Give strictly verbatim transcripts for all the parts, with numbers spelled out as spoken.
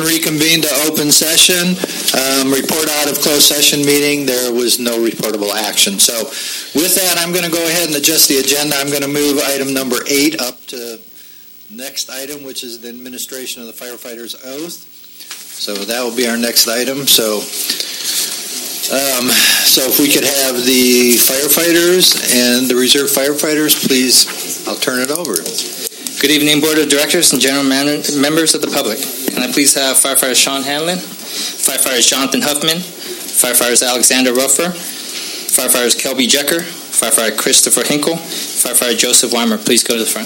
and reconvene to open session. Um, report out of closed session meeting. There was no reportable action. So with that, I'm going to go ahead and adjust the agenda. I'm going to move item number eight up to next item, which is the administration of the firefighter's oath. So that will be our next item. So, um, so if we could have the firefighters and the reserve firefighters, please, I'll turn it over. Good evening, Board of Directors and General Man- members of the public. Can I please have Firefighter Sean Hanlon, Firefighters Jonathan Huffman, Firefighters Alexander Ruffer, Firefighters Kelby Jecker, Firefighter Christopher Hinkle, Firefighter Joseph Weimer, please go to the front.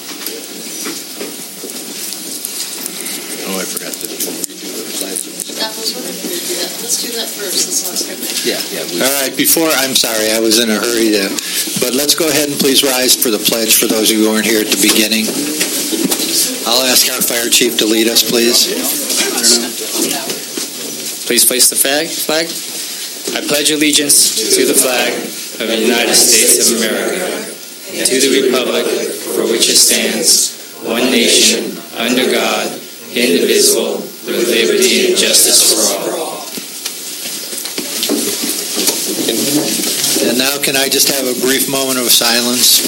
Oh, I forgot to redo the pledge. That was what I did. Let's do that first. That's how I start. Yeah, yeah. We... All right, before, I'm sorry, I was in a hurry to, but let's go ahead and please rise for the pledge for those of you who weren't here at the beginning. I'll ask our fire chief to lead us, please. Please place the flag. Flag. I pledge allegiance to the flag of the United States of America, to the republic for which it stands, one nation, under God, indivisible, with liberty and justice for all. And now can I just have a brief moment of silence?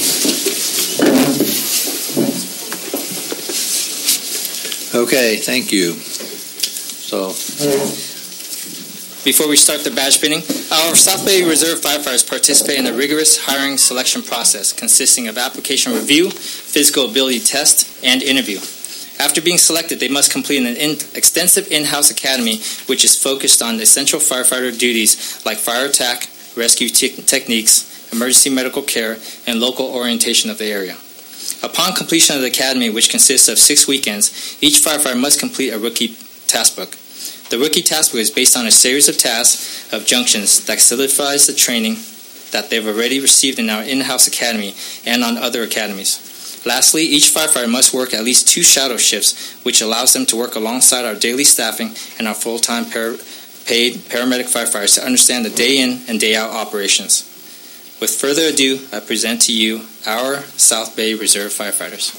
Okay, thank you. So, before we start the badge pinning, our South Bay Reserve firefighters participate in a rigorous hiring selection process consisting of application review, physical ability test, and interview. After being selected, they must complete an in- extensive in-house academy which is focused on essential firefighter duties like fire attack, rescue te- techniques, emergency medical care, and local orientation of the area. Upon completion of the academy, which consists of six weekends, each firefighter must complete a rookie task book. The rookie task book is based on a series of tasks of junctions that solidifies the training that they've already received in our in-house academy and on other academies. Lastly, each firefighter must work at least two shadow shifts, which allows them to work alongside our daily staffing and our full-time par- paid paramedic firefighters to understand the day-in and day-out operations. With further ado, I present to you our South Bay Reserve firefighters.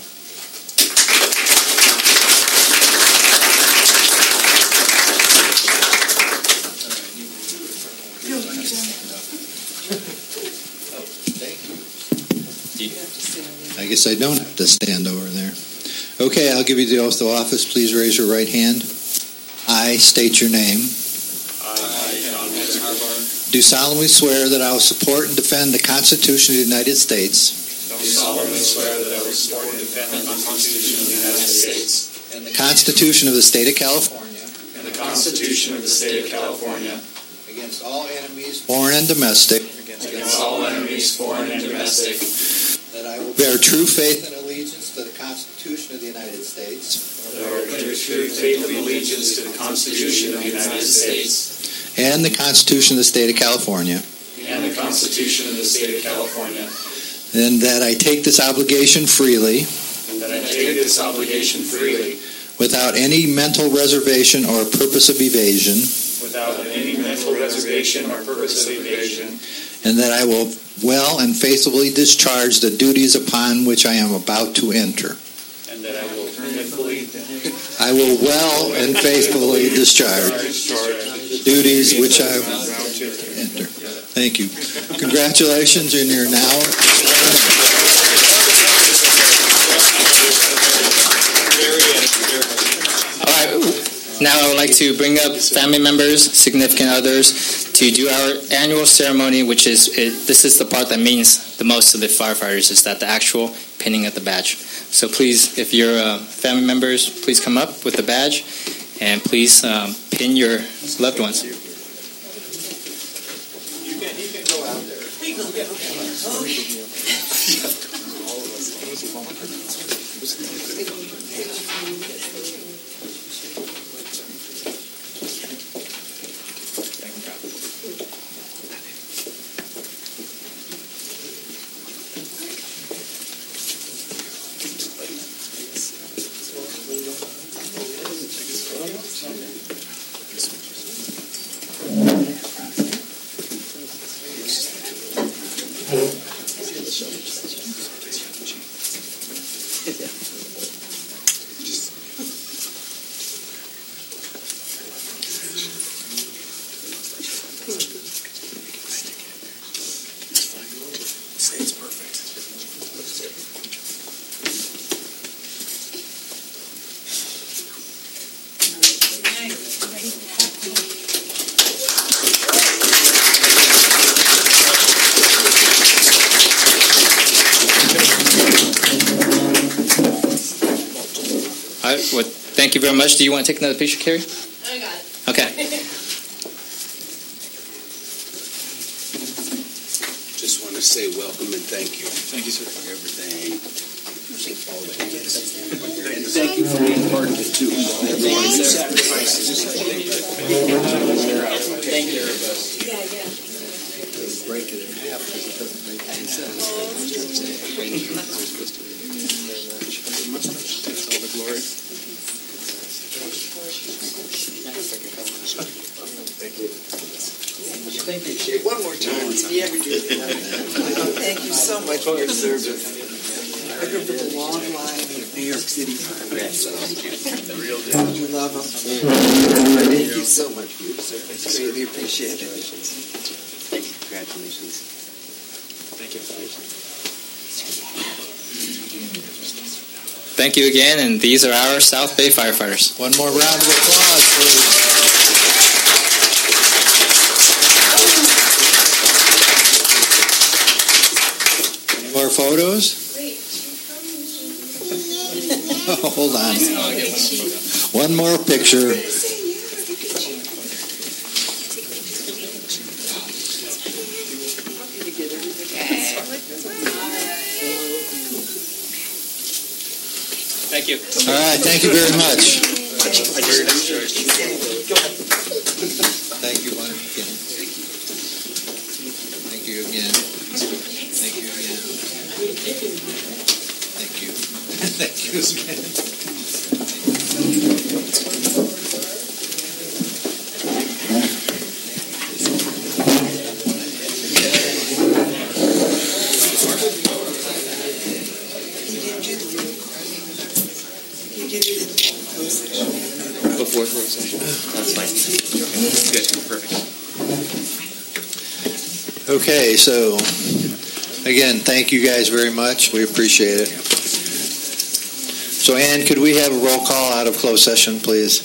I guess I don't have to stand over there. Okay, I'll give you the oath of office. Please raise your right hand. I state your name. I, John Harbar, do solemnly swear that I will support and defend the Constitution of the United States. Do solemnly swear that I will support and defend the Constitution of the United States. And the Constitution of the State of California. And the Constitution of the State of California. Against all enemies, foreign and domestic. Against all enemies, foreign and domestic. That I will bear true faith and allegiance to the Constitution of the United States. That I will bear true faith and allegiance to the Constitution of the United States. And the Constitution of the State of California. And the Constitution of the State of California. And that I take this obligation freely. And that I take this obligation freely. Without any mental reservation or purpose of evasion. Without any mental reservation or purpose of evasion. And that I will well and faithfully discharge the duties upon which I am about to enter. And that I will faithfully I will well and faithfully discharge the duties which I am about to enter. Thank you. Congratulations, and you're now. All right. Now I would like to bring up family members, significant others, to do our annual ceremony, which is, it, this is the part that means the most to the firefighters, is that the actual pinning of the badge. So please, if you're uh, family members, please come up with the badge, and please um, pin your loved ones. You can, you can go out there. right. Well, thank you very much. Do you want to take another picture, Carrie? I got it. Okay. Just want to say welcome and thank you. Thank you, sir. For everything. All that you did. And thank you for being part of it, too. Everyone sacrifices. Thank you. Yeah, yeah. Break it in half because it doesn't make any sense. All the glory. Thank you. Thank you, Shay. One more time. Yeah, we do. Thank you so much for your service. I grew up with a long line of New York City pirates. Real deal. You love them. Thank you so much for your service. Greatly appreciate it. Congratulations. Thank you. Thank you again, and these are our South Bay firefighters. One more round of applause, please. Any more photos? Oh, hold on. One more picture. Thank you. All right, thank you very much. Thank you once again. Thank you again. Thank you again. Thank you. Thank you again. Before closed session. That's fine. Good. Perfect. Okay, so again, thank you guys very much. We appreciate it. So, Ann, could we have a roll call out of closed session, please?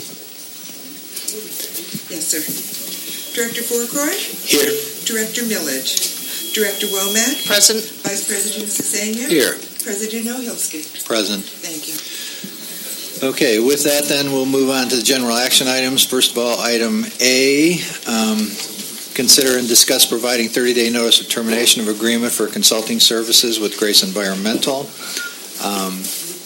Yes, sir. Director Fourcroy? Here. Director Millage? Director Womack? Present. Vice President Cesenia? Here. President Ohilsky? Present. Thank you. Okay, with that then, we'll move on to the general action items. First of all, item A, um, consider and discuss providing thirty-day notice of termination of agreement for consulting services with Grace Environmental. Um,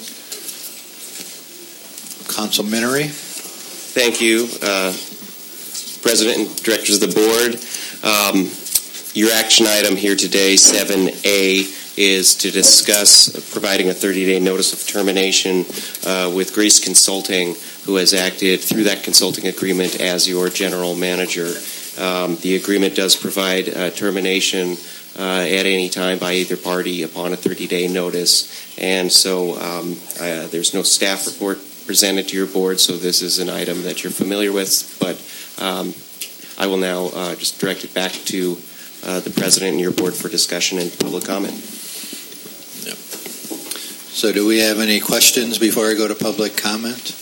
Council Minery. Thank you, uh, President and Directors of the Board. Um, your action item here today, seven A, is to discuss providing a thirty-day notice of termination uh, with Grace Consulting, who has acted through that consulting agreement as your general manager. Um, the agreement does provide uh, termination uh, at any time by either party upon a thirty-day notice, and so um, uh, there's no staff report presented to your board, so this is an item that you're familiar with, but um, I will now uh, just direct it back to uh, the President and your board for discussion and public comment. So do we have any questions before I go to public comment?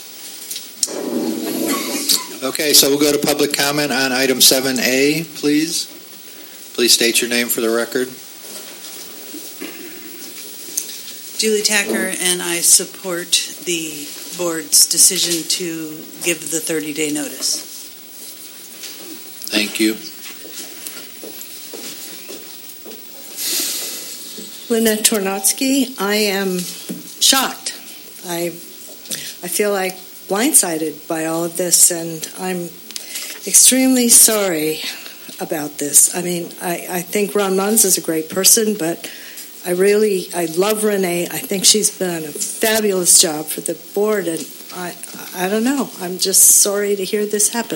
Okay, so we'll go to public comment on item seven A, please. Please state your name for the record. Julie Tacker, and I support the board's decision to give the thirty-day notice. Thank you. Lynette Tornotsky. I am shocked. I I feel like blindsided by all of this, and I'm extremely sorry about this. I mean, I, I think Ron Munz is a great person, but I really, I love Renee. I think she's done a fabulous job for the board, and I, I don't know. I'm just sorry to hear this happen.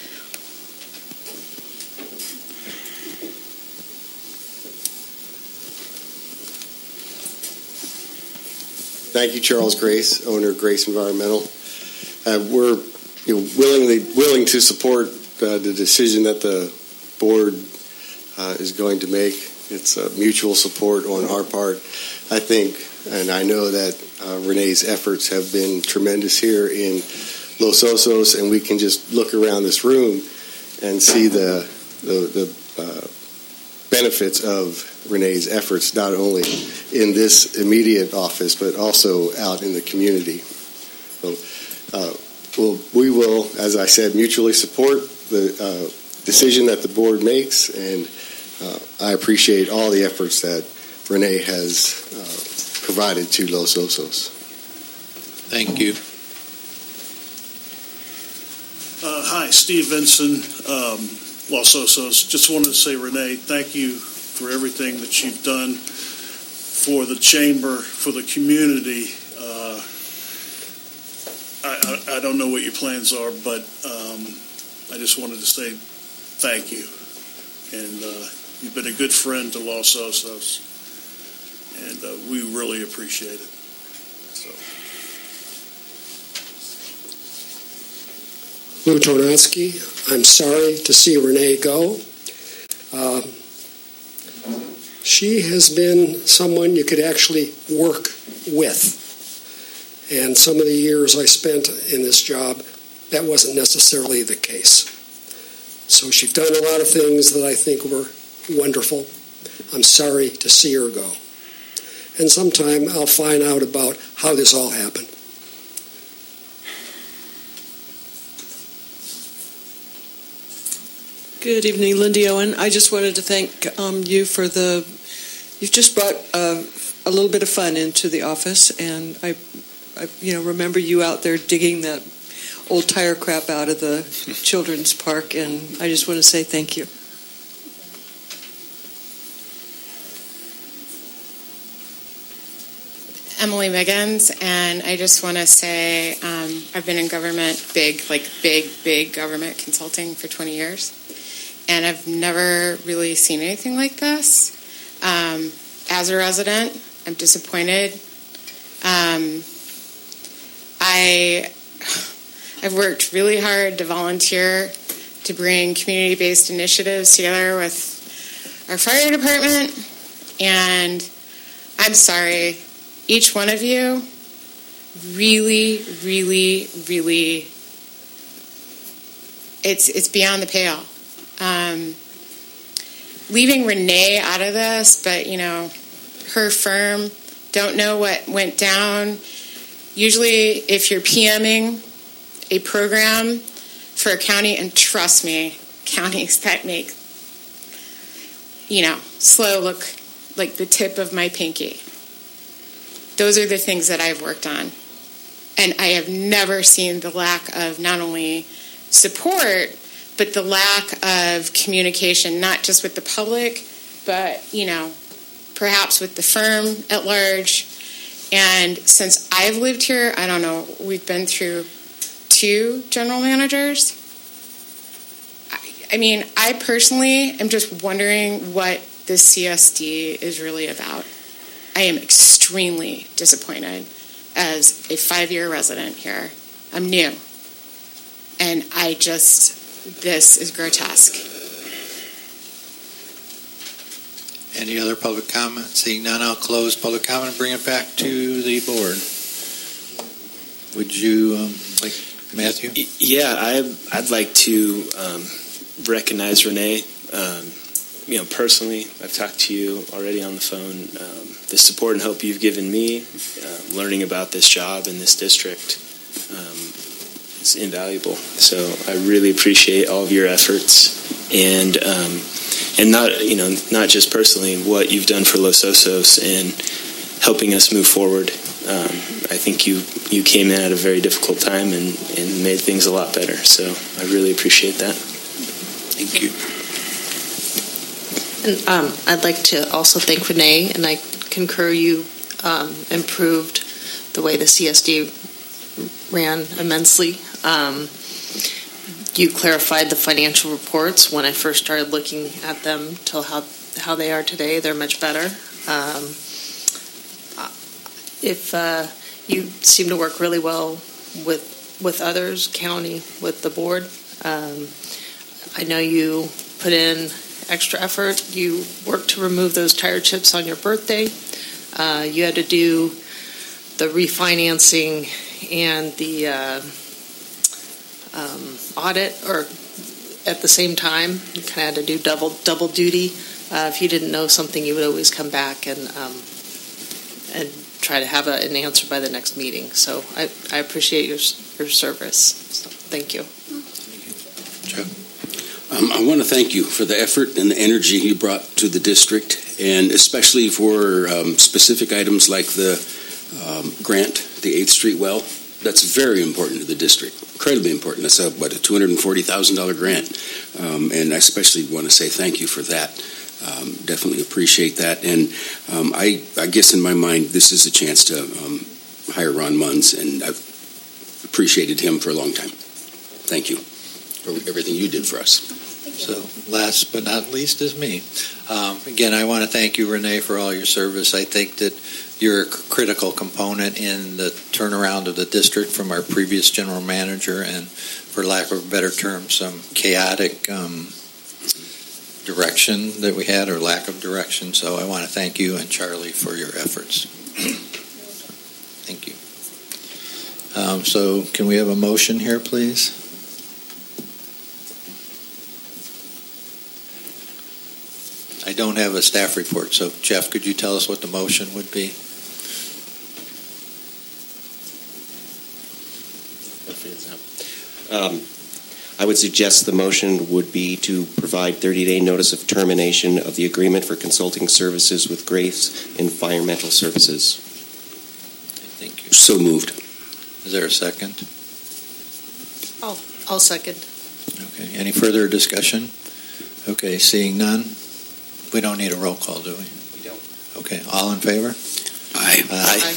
Thank you, Charles Grace, owner of Grace Environmental. Uh, we're you know, willingly willing to support uh, the decision that the board uh, is going to make. It's a mutual support on our part. I think, and I know that uh, Renee's efforts have been tremendous here in Los Osos, and we can just look around this room and see the the, the uh, benefits of Renee's efforts, not only in this immediate office, but also out in the community. So, uh, we'll, we will, as I said, mutually support the uh, decision that the board makes, and uh, I appreciate all the efforts that Renee has uh, provided to Los Osos. Thank you. Uh, hi, Steve Vinson, um, Los Osos. Just wanted to say, Renee, thank you for everything that you've done for the chamber, for the community. Uh, I, I, I don't know what your plans are, but um, I just wanted to say thank you. And uh, you've been a good friend to Los Osos, and uh, we really appreciate it. So. Lou Tornatsky, I'm sorry to see Renee go. Uh, she has been someone you could actually work with. And some of the years I spent in this job, that wasn't necessarily the case. So she's done a lot of things that I think were wonderful. I'm sorry to see her go. And sometime I'll find out about how this all happened. Good evening, Lindy Owen. I just wanted to thank um, you for the, you've just brought uh, a little bit of fun into the office, and I, I, you know, remember you out there digging that old tire crap out of the children's park, and I just want to say thank you. Emily Miggins, and I just want to say um, I've been in government, big, like big, big government consulting for twenty years. And I've never really seen anything like this. Um, as a resident, I'm disappointed. Um, I, I've worked really hard to volunteer to bring community-based initiatives together with our fire department. And I'm sorry, each one of you really, really, really, it's it's beyond the pale. Um, leaving Renee out of this, but, you know, her firm, don't know what went down. Usually if you're PMing a program for a county, and trust me, counties that make, you know, SLO look like the tip of my pinky. Those are the things that I've worked on. And I have never seen the lack of not only support, but the lack of communication, not just with the public, but, you know, perhaps with the firm at large. And since I've lived here, I don't know, we've been through two general managers. I, I mean, I personally am just wondering what this C S D is really about. I am extremely disappointed as a five-year resident here. I'm new. And I just... This is grotesque. Any other public comment? Seeing none, I'll close public comment and bring it back to the board. Would you, um, like, Matthew? Yeah, I, I'd like to um, recognize Renee. Um, you know, personally, I've talked to you already on the phone. Um, the support and hope you've given me, uh, learning about this job in this district, um, it's invaluable. So I really appreciate all of your efforts, and um, and not you know not just personally what you've done for Los Osos and helping us move forward. Um, I think you you came in at a very difficult time and, and made things a lot better. So I really appreciate that. Thank you. And um, I'd like to also thank Renee, and I concur you um, improved the way the C S D ran immensely. Um, you clarified the financial reports when I first started looking at them till how how they are today. They're much better. Um, if uh, you seem to work really well with with others, county, with the board. Um, I know you put in extra effort. You worked to remove those tire chips on your birthday. Uh, you had to do the refinancing and the uh, um, audit, or at the same time. You kind of had to do double double duty. Uh, if you didn't know something, you would always come back and um, and try to have a, an answer by the next meeting. So I, I appreciate your your service. So thank you. Um, I want to thank you for the effort and the energy you brought to the district, and especially for um, specific items like the um, grant, the eighth Street well. That's very important to the district, incredibly important. That's a, what, a two hundred forty thousand dollars grant, um, and I especially want to say thank you for that. Um, definitely appreciate that, and um, I, I guess in my mind, this is a chance to um, hire Ron Munns, and I've appreciated him for a long time. Thank you for everything you did for us. So last but not least is me. Um, again, I want to thank you, Renee, for all your service. I think that you're a critical component in the turnaround of the district from our previous general manager and, for lack of a better term, some chaotic um, direction that we had or lack of direction. So I want to thank you and Charlie for your efforts. Thank you. Um, so can we have a motion here, please? I don't have a staff report, so Jeff, could you tell us what the motion would be? Um, I would suggest the motion would be to provide thirty-day notice of termination of the agreement for consulting services with Grace Environmental Services. Thank you. So moved. Is there a second? I'll, I'll second. Okay. Any further discussion? Okay. Seeing none, we don't need a roll call, do we? We don't. Okay. All in favor? Aye. Aye. Aye.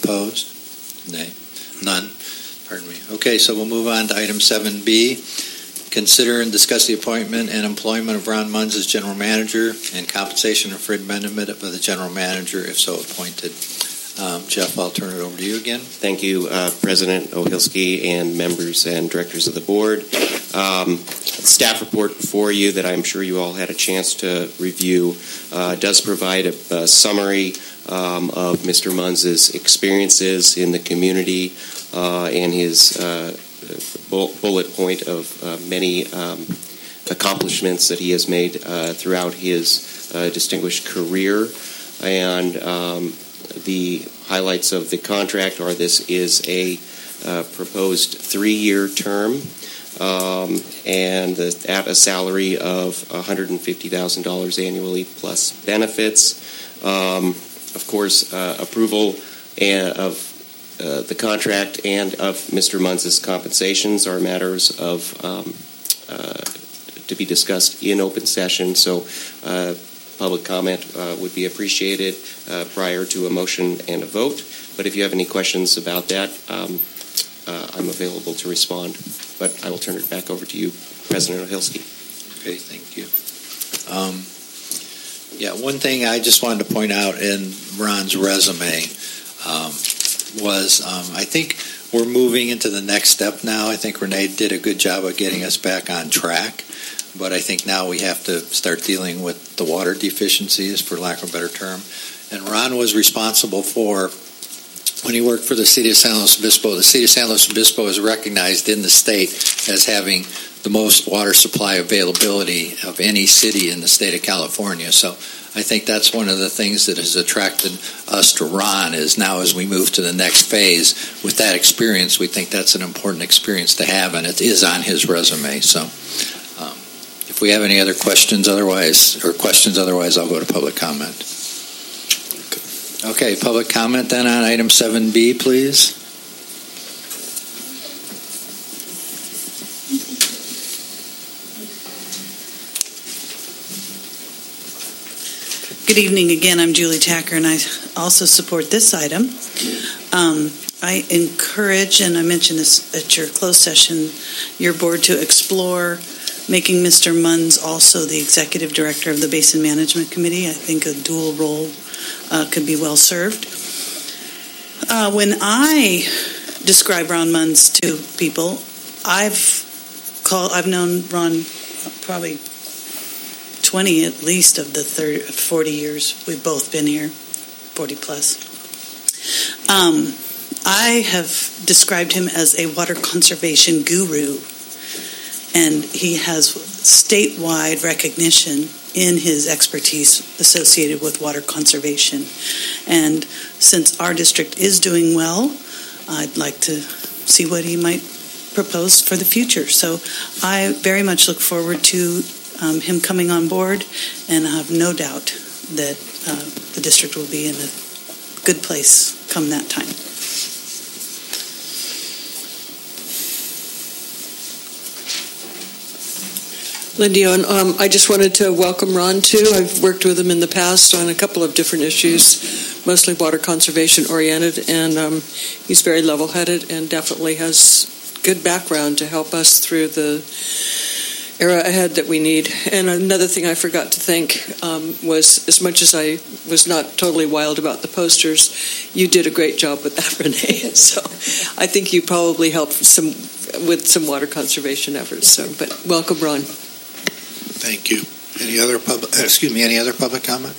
Opposed? Nay. None. Pardon me. Okay, so we'll move on to item seven B. Consider and discuss the appointment and employment of Ron Munns as general manager and compensation for amendment of the general manager, if so appointed. Um, Jeff, I'll turn it over to you again. Thank you, uh, President Ohilski and members and directors of the board. Um, staff report for you that I'm sure you all had a chance to review uh, does provide a, a summary um, of Mister Munns' experiences in the community uh, and his uh, bullet point of uh, many um, accomplishments that he has made uh, throughout his uh, distinguished career. And um, the highlights of the contract are this is a uh, proposed three-year term um, and the, at a salary of one hundred fifty thousand dollars annually plus benefits. Um, of course, uh, approval and of uh, the contract and of Mister Munns' compensations are matters of um, uh, to be discussed in open session. So uh, public comment uh, would be appreciated uh, prior to a motion and a vote. But if you have any questions about that, um, uh, I'm available to respond. But I will turn it back over to you, President Ohilski. Okay, thank you. Um, yeah, one thing I just wanted to point out in Ron's resume um, was um, I think we're moving into the next step now. I think Renee did a good job of getting us back on track. But I think now we have to start dealing with the water deficiencies, for lack of a better term. And Ron was responsible for, when he worked for the City of San Luis Obispo, the City of San Luis Obispo is recognized in the state as having the most water supply availability of any city in the state of California. So I think that's one of the things that has attracted us to Ron is now as we move to the next phase, with that experience, we think that's an important experience to have, and it is on his resume. So um, if we have any other questions otherwise, or questions otherwise, I'll go to public comment. Okay, public comment then on item seven B, please. Good evening again. I'm Julie Tacker, and I also support this item. Um, I encourage, and I mentioned this at your closed session, your board to explore making Mister Munns also the executive director of the Basin Management Committee. I think a dual role uh, could be well served. Uh, when I describe Ron Munns to people, I've called, I've known Ron probably twenty at least of the thirty, forty years we've both been here, forty plus. Um, I have described him as a water conservation guru, and he has statewide recognition in his expertise associated with water conservation. And since our district is doing well, I'd like to see what he might propose for the future. So I very much look forward to um, him coming on board, and I have no doubt that uh, the district will be in a good place come that time. Lindy, um, I just wanted to welcome Ron, too. I've worked with him in the past on a couple of different issues, mostly water conservation oriented, and um, he's very level-headed and definitely has good background to help us through the era ahead that we need. And another thing I forgot to thank um, was, as much as I was not totally wild about the posters, you did a great job with that, Renee. So I think you probably helped some with some water conservation efforts. So, but welcome, Ron. Thank you. Any other public? Excuse me. Any other public comment?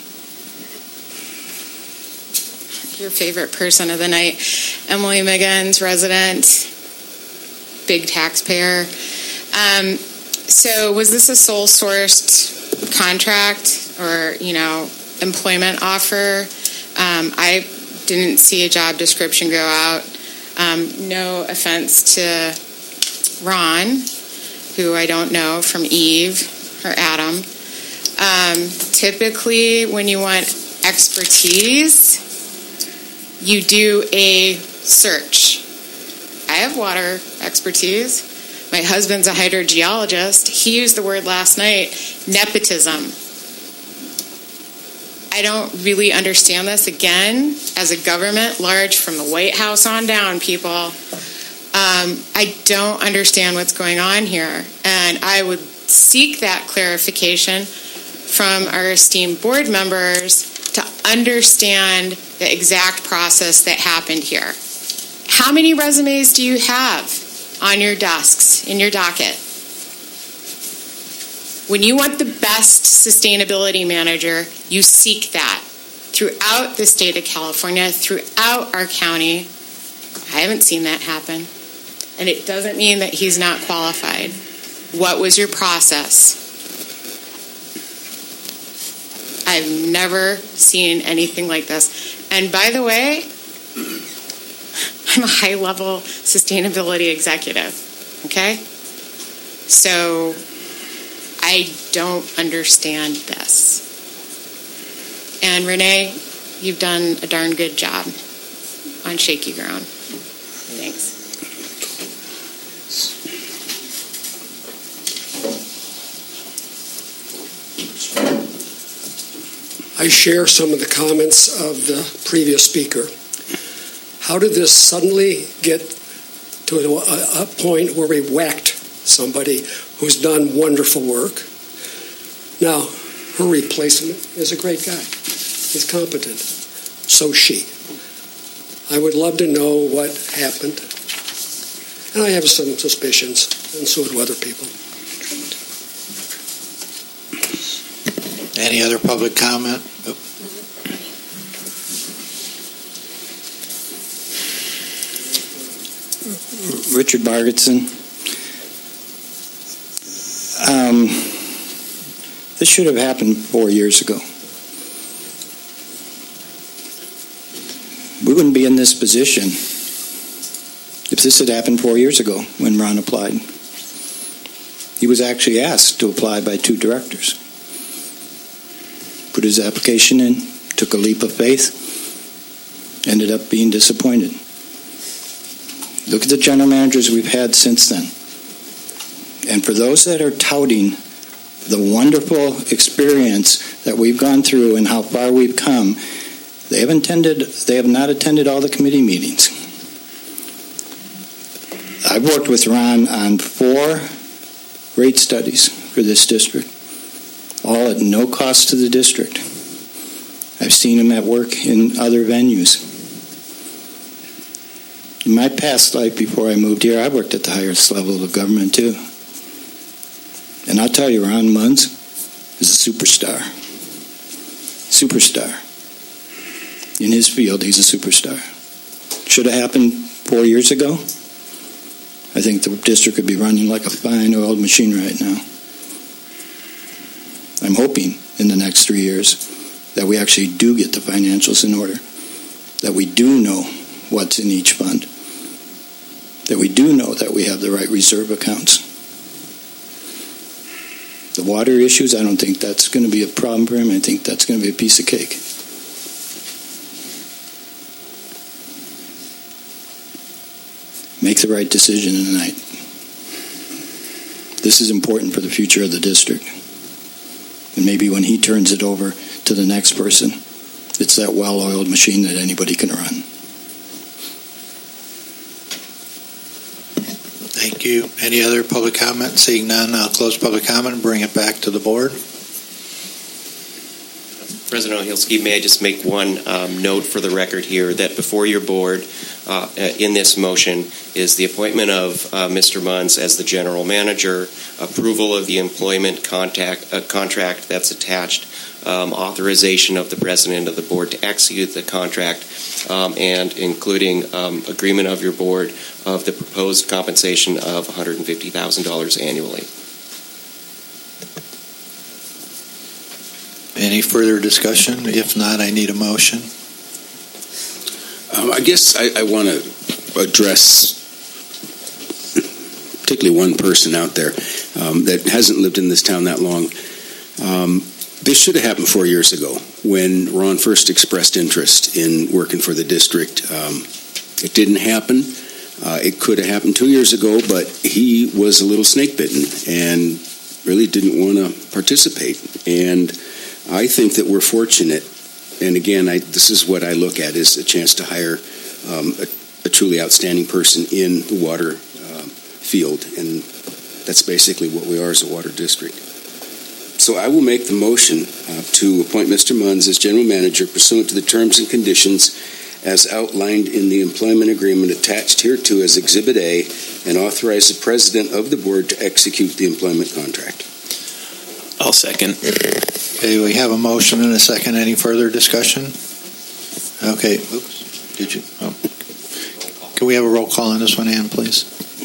Your favorite person of the night, Emily Miggins, resident, big taxpayer. Um, so, was this a sole sourced contract or you know employment offer? Um, I didn't see a job description go out. Um, no offense to Ron, who I don't know from Eve or Adam. Um, typically, when you want expertise, you do a search. I have water expertise. My husband's a hydrogeologist. He used the word last night, nepotism. I don't really understand this. Again, as a government, large from the White House on down, people, um, I don't understand what's going on here. And I would seek that clarification from our esteemed board members to understand the exact process that happened here. How many resumes do you have on your desks, in your docket? When you want the best sustainability manager, you seek that throughout the state of California, throughout our county. I haven't seen that happen. And it doesn't mean that he's not qualified. What was your process? I've never seen anything like this. And by the way, I'm a high-level sustainability executive, okay? So I don't understand this. And Renee, you've done a darn good job on shaky ground. Thanks. I share some of the comments of the previous speaker. How did this suddenly get to a, a point where we whacked somebody who's done wonderful work? Now, her replacement is a great guy. He's competent. So she. I would love to know what happened. And I have some suspicions, and so do other people. Any other public comment? Oh. Richard Bargetson. Um, this should have happened four years ago. We wouldn't be in this position if this had happened four years ago when Ron applied. He was actually asked to apply by two directors. Put his application in, took a leap of faith, ended up being disappointed. Look at the general managers we've had since then. And for those that are touting the wonderful experience that we've gone through and how far we've come, they have attended, they have not attended all the committee meetings. I've worked with Ron on four rate studies for this district, all at no cost to the district. I've seen him at work in other venues. In my past life, before I moved here, I worked at the highest level of government, too. And I'll tell you, Ron Munz is a superstar. Superstar. In his field, he's a superstar. Should have happened four years ago. I think the district could be running like a fine oiled machine right now. I'm hoping in the next three years that we actually do get the financials in order, that we do know what's in each fund, that we do know that we have the right reserve accounts. The water issues, I don't think that's going to be a problem for him. I think that's going to be a piece of cake. Make the right decision tonight. This is important for the future of the district. And maybe when he turns it over to the next person, it's that well-oiled machine that anybody can run. Thank you. Any other public comment? Seeing none, I'll close public comment and bring it back to the board. President Ohielski, may I just make one um, note for the record here that before your board uh, in this motion is the appointment of uh, Mister Munns as the general manager, approval of the employment contact, uh, contract that's attached, um, authorization of the president of the board to execute the contract, um, and including um, agreement of your board of the proposed compensation of one hundred fifty thousand dollars annually. Any further discussion? If not, I need a motion. Um, I guess I, I want to address particularly one person out there um, that hasn't lived in this town that long. Um, this should have happened four years ago when Ron first expressed interest in working for the district. Um, it didn't happen. Uh, it could have happened two years ago, but he was a little snake bitten and really didn't want to participate. And I think that we're fortunate, and again, I, this is what I look at as a chance to hire um, a, a truly outstanding person in the water uh, field, and that's basically what we are as a water district. So I will make the motion uh, to appoint Mister Munns as general manager pursuant to the terms and conditions as outlined in the employment agreement attached hereto as Exhibit A, and authorize the president of the board to execute the employment contract. I'll second. Okay, we have a motion and a second. Any further discussion? Okay. Oops. Did you? Oh. Can we have a roll call on this one, Ann, please?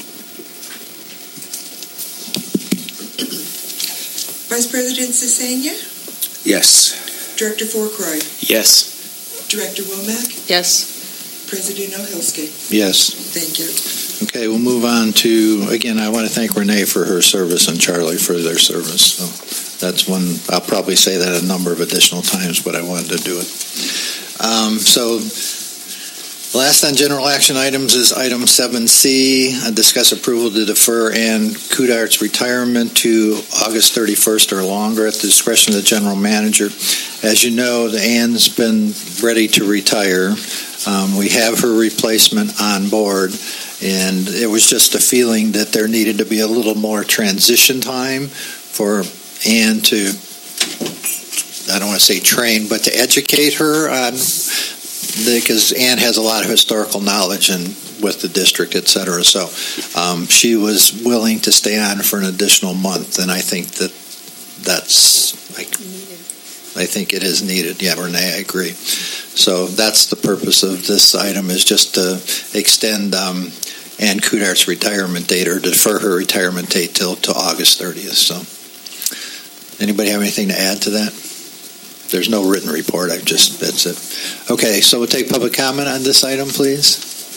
Vice President Cesenia? Yes. Director Fourcroy? Yes. Director Womack? Yes. President Ohielski? Yes. Thank you. Okay, we'll move on to, again, I want to thank Renee for her service and Charlie for their service. So that's one, I'll probably say that a number of additional times, but I wanted to do it. Um, so last on general action items is item seven C, discuss approval to defer Ann Kudart's retirement to August thirty-first or longer at the discretion of the general manager. As you know, the Ann's been ready to retire. Um, we have her replacement on board, and it was just a feeling that there needed to be a little more transition time for Ann to, I don't want to say train, but to educate her on, because Ann has a lot of historical knowledge and with the district, et cetera. So um, she was willing to stay on for an additional month, and I think that that's like, I think it is needed. Yeah, Renee, I agree. So that's the purpose of this item, is just to extend um, Ann Kudart's retirement date, or defer her retirement date till to August thirtieth. So anybody have anything to add to that? There's no written report. I've just, that's it. Okay, so we'll take public comment on this item, please.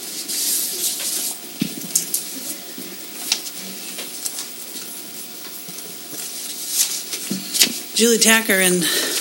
Julie Tacker, and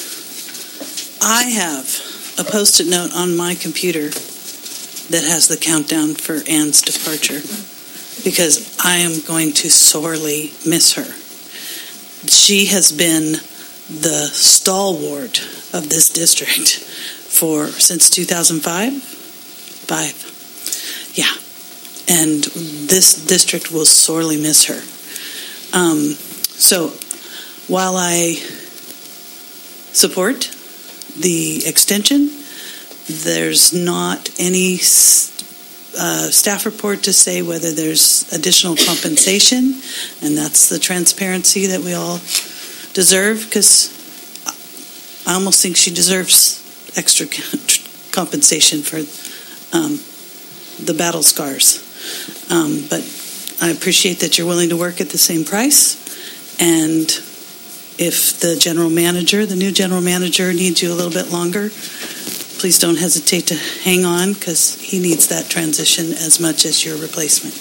I have a Post-it note on my computer that has the countdown for Ann's departure, because I am going to sorely miss her. She has been the stalwart of this district for since two thousand five. Five. Yeah. And this district will sorely miss her. Um, so while I support the extension, there's not any uh, staff report to say whether there's additional compensation, and that's the transparency that we all deserve, because I almost think she deserves extra compensation for um, the battle scars. Um, but I appreciate that you're willing to work at the same price, and if the general manager, the new general manager, needs you a little bit longer, please don't hesitate to hang on, because he needs that transition as much as your replacement.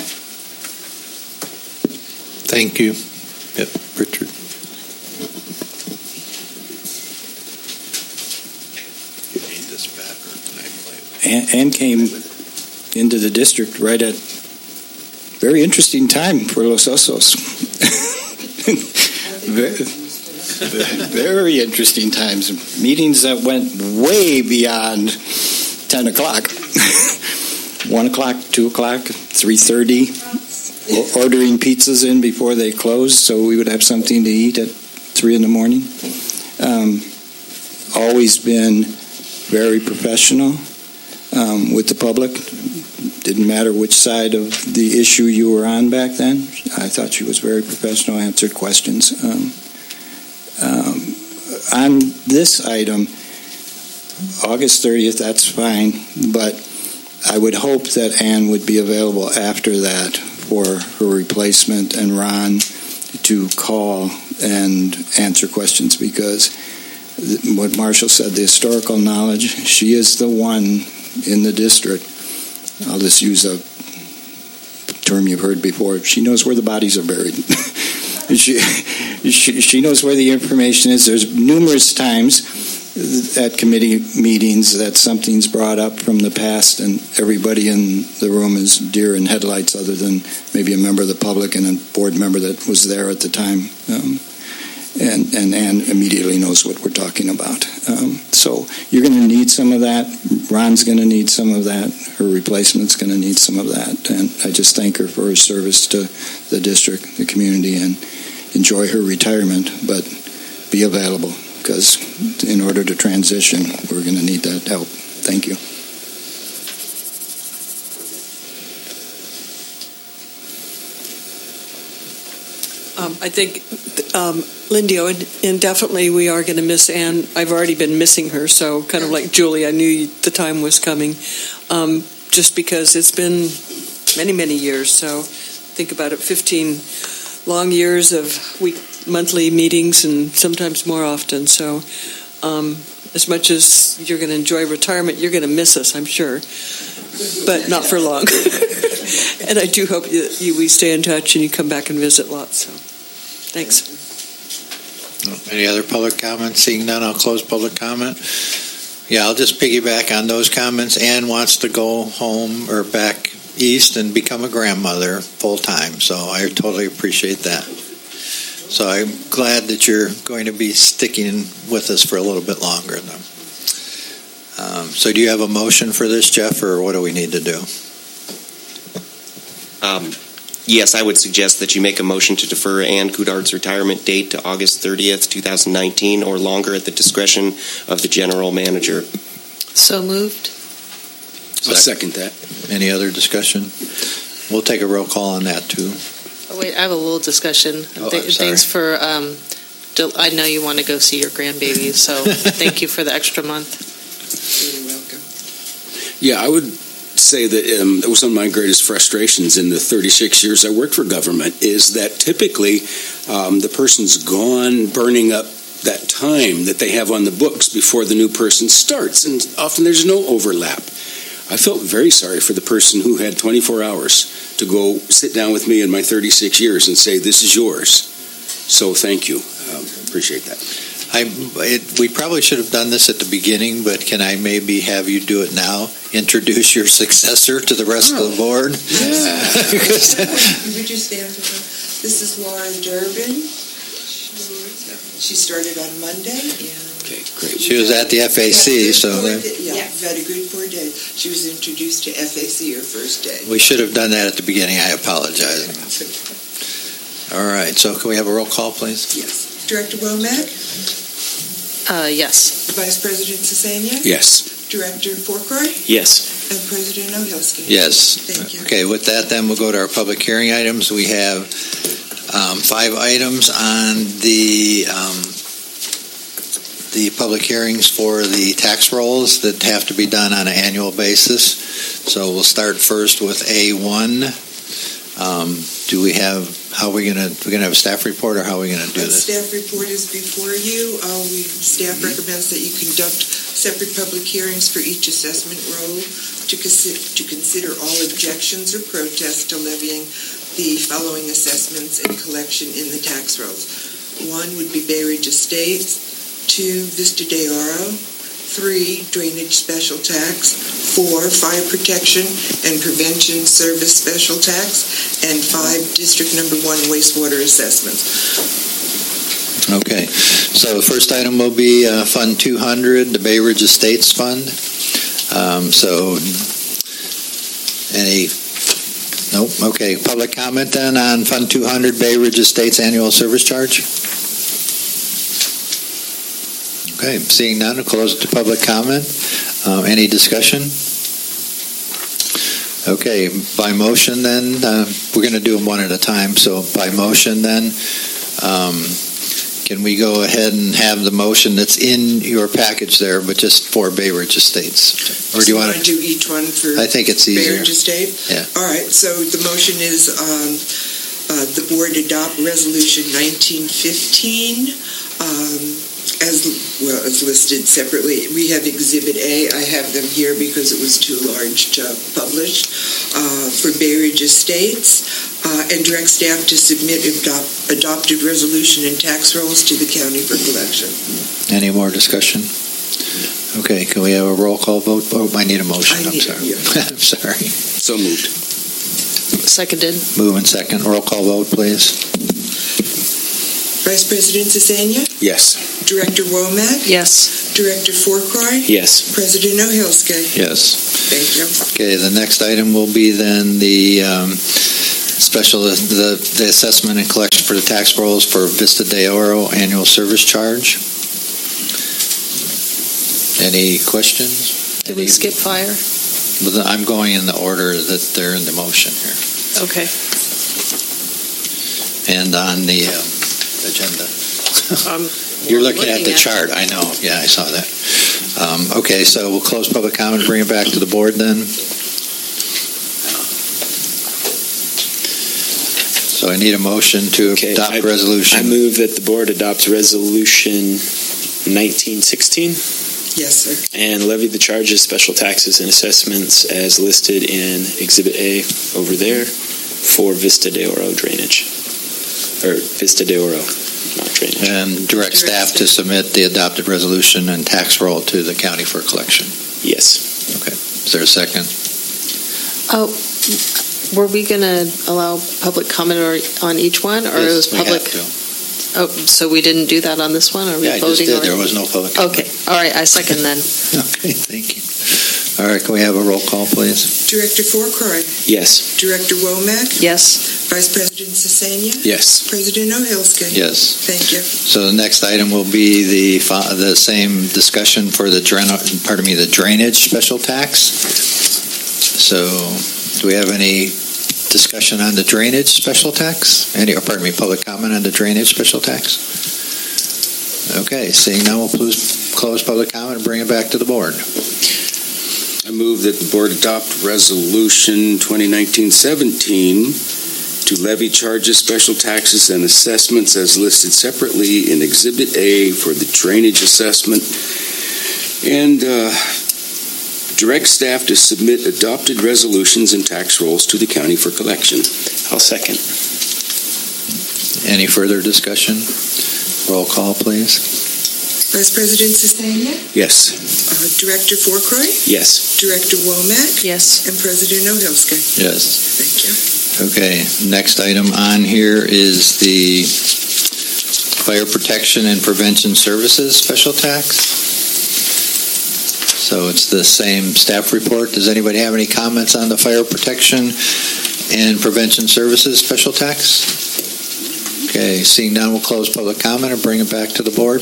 Thank you. Yep, Richard. Ann, Ann came into the district right at very interesting time for Los Osos. very, very interesting times. Meetings that went way beyond ten o'clock. one o'clock, two o'clock, three thirty. Ordering pizzas in before they closed so we would have something to eat at three in the morning. Um, always been very professional um, with the public. Didn't matter which side of the issue you were on back then. I thought she was very professional, answered questions. Um, um, on this item, August thirtieth, that's fine, but I would hope that Ann would be available after that for her replacement and Ron to call and answer questions, because what Marshall said, the historical knowledge, she is the one in the district. I'll just use a term you've heard before. She knows where the bodies are buried. she, she, she knows where the information is. There's numerous times at committee meetings that something's brought up from the past, and everybody in the room is deer in headlights, other than maybe a member of the public and a board member that was there at the time. Um, and, and Ann immediately knows what we're talking about. Um, so you're going to need some of that. Ron's going to need some of that. Her replacement's going to need some of that. And I just thank her for her service to the district, the community, and enjoy her retirement, but be available, because in order to transition, we're going to need that help. Thank you. Um, I think, um, Lindy, indefinitely we are going to miss Ann. I've already been missing her, so kind of like Julie, I knew the time was coming, um, just because it's been many, many years. So think about it, fifteen long years of week, monthly meetings, and sometimes more often. So um, as much as you're going to enjoy retirement, you're going to miss us, I'm sure, but not for long. And I do hope you, you, we stay in touch and you come back and visit lots. So thanks. Any other public comments? Seeing none, I'll close public comment. Yeah, I'll just piggyback on those comments. Ann wants to go home or back east and become a grandmother full time, so I totally appreciate that. So I'm glad that you're going to be sticking with us for a little bit longer. Um, so do you have a motion for this, Jeff, or what do we need to do? Um, yes, I would suggest that you make a motion to defer Ann Coudard's retirement date to August thirtieth, twenty nineteen, or longer at the discretion of the general manager. So moved. I'll second that. Any other discussion? We'll take a roll call on that, too. Oh, wait, I have a little discussion. Oh, Th- I'm sorry. Thanks for, um, del- I know you want to go see your grandbaby, so thank you for the extra month. You're welcome. Yeah, I would say that um, that was one of my greatest frustrations in the thirty-six years I worked for government, is that typically um, the person's gone, burning up that time that they have on the books before the new person starts, and often there's no overlap. I felt very sorry for the person who had twenty-four hours to go sit down with me in my thirty-six years and say, this is yours. So thank you. Um, appreciate that. I, it, we probably should have done this at the beginning, but can I maybe have you do it now? Introduce your successor to the rest oh. of the board? Yeah. Would you stand for her? This is Laura Durbin. She started on Monday. And okay, great. She was at the F A C, so then, yeah, yeah, we've had a good four days. She was introduced to F A C her first day. We should have done that at the beginning. I apologize. All right, so can we have a roll call, please? Yes. Director Womack? Uh, yes. Vice President Cesenia? Yes. Director Forkroy? Yes. And President Ohelski? Yes. Thank you. Okay, with that, then we'll go to our public hearing items. We have um, five items on the um, the public hearings for the tax rolls that have to be done on an annual basis. So we'll start first with A one. Um, do we have, how are we going to, we're going to have a staff report, or how are we going to do The this? staff report is before you. Uh, we, staff recommends that you conduct separate public hearings for each assessment role to, consi- to consider all objections or protests to levying the following assessments and collection in the tax rolls. One would be Bay Ridge Estates, two, Vista de Oro, three, drainage special tax, four, fire protection and prevention service special tax, and five, district number one wastewater assessments. Okay, so the first item will be uh, Fund two hundred, the Bay Ridge Estates Fund. Um, so, any, nope, okay, public comment then on Fund two hundred, Bay Ridge Estates Annual Service Charge? Okay, seeing none, we'll close it to public comment. Uh, any discussion? Okay, by motion then, uh, we're going to do them one at a time. So by motion then, um, can we go ahead and have the motion that's in your package there, but just for Bay Ridge Estates? Or do you So want to do each one for I think it's Bay easier. Ridge Estate? Yeah. All right, so the motion is um, uh, the board adopt resolution nineteen fifteen um, as well as listed separately. We have Exhibit A. I have them here because it was too large to publish uh, for Bay Ridge Estates, uh, and direct staff to submit adopt, adopted resolution and tax rolls to the county for collection. Any more discussion? Okay, can we have a roll call vote? Oh, I need a motion. I I'm need- sorry. yeah. I'm sorry. So moved. Seconded. Move in second. Roll call vote, please. Vice President Cesenia, Yes. Director Womack, Yes. Director Fourcroy, Yes. President O'Hilske. Yes. Thank you. Okay, the next item will be then the um, special, the, the assessment and collection for the tax rolls for Vista de Oro annual service charge. Any questions? Did we skip fire? Well, I'm going in the order that they're in the motion here. Okay. And on the um, agenda. Um, You're looking, at the looking at chart, I know. Yeah, I saw that. Um, okay, so we'll close public comment and bring it back to the board then. So I need a motion to Okay, adopt I- resolution. I move that the board adopt resolution nineteen sixteen Yes, sir. and levy the charges, special taxes, and assessments as listed in Exhibit A over there for Vista de Oro drainage. Or Vista de Oro, not drainage. And direct staff to submit the adopted resolution and tax roll to the county for collection. Yes. Okay. Is there a second? Oh, were we going to allow public comment or, on each one, or it was Yes, we have public? to. Oh, so we didn't do that on this one? Are we Yeah, I just voting did. already? There was no public comment. Okay. All right. I second then. Okay, thank you. All right, can we have a roll call, please? Director Fourcroy, Yes. Director Womack, Yes. Vice President Cesenia, Yes. President O'Hilske. Yes. Thank you. So the next item will be the fi- the same discussion for the drain, pardon me, the drainage special tax. So, do we have any discussion on the drainage special tax? Any, or pardon me, public comment on the drainage special tax? Okay, seeing none, we'll please close public comment and bring it back to the board. I move that the board adopt resolution twenty nineteen seventeen to levy charges, special taxes, and assessments as listed separately in Exhibit A for the drainage assessment, and uh, direct staff to submit adopted resolutions and tax rolls to the county for collection. I'll second. Any further discussion? Roll call, please. Vice President Cesenia, Yes. uh, Director Fourcroy, Yes. Director Womack, Yes. and President O'Hilske. Yes. Thank you. Okay, next item on here is the Fire Protection and Prevention Services Special Tax. So it's the same staff report. Does anybody have any comments on the Fire Protection and Prevention Services Special Tax? Okay, seeing none, we'll close public comment and bring it back to the board.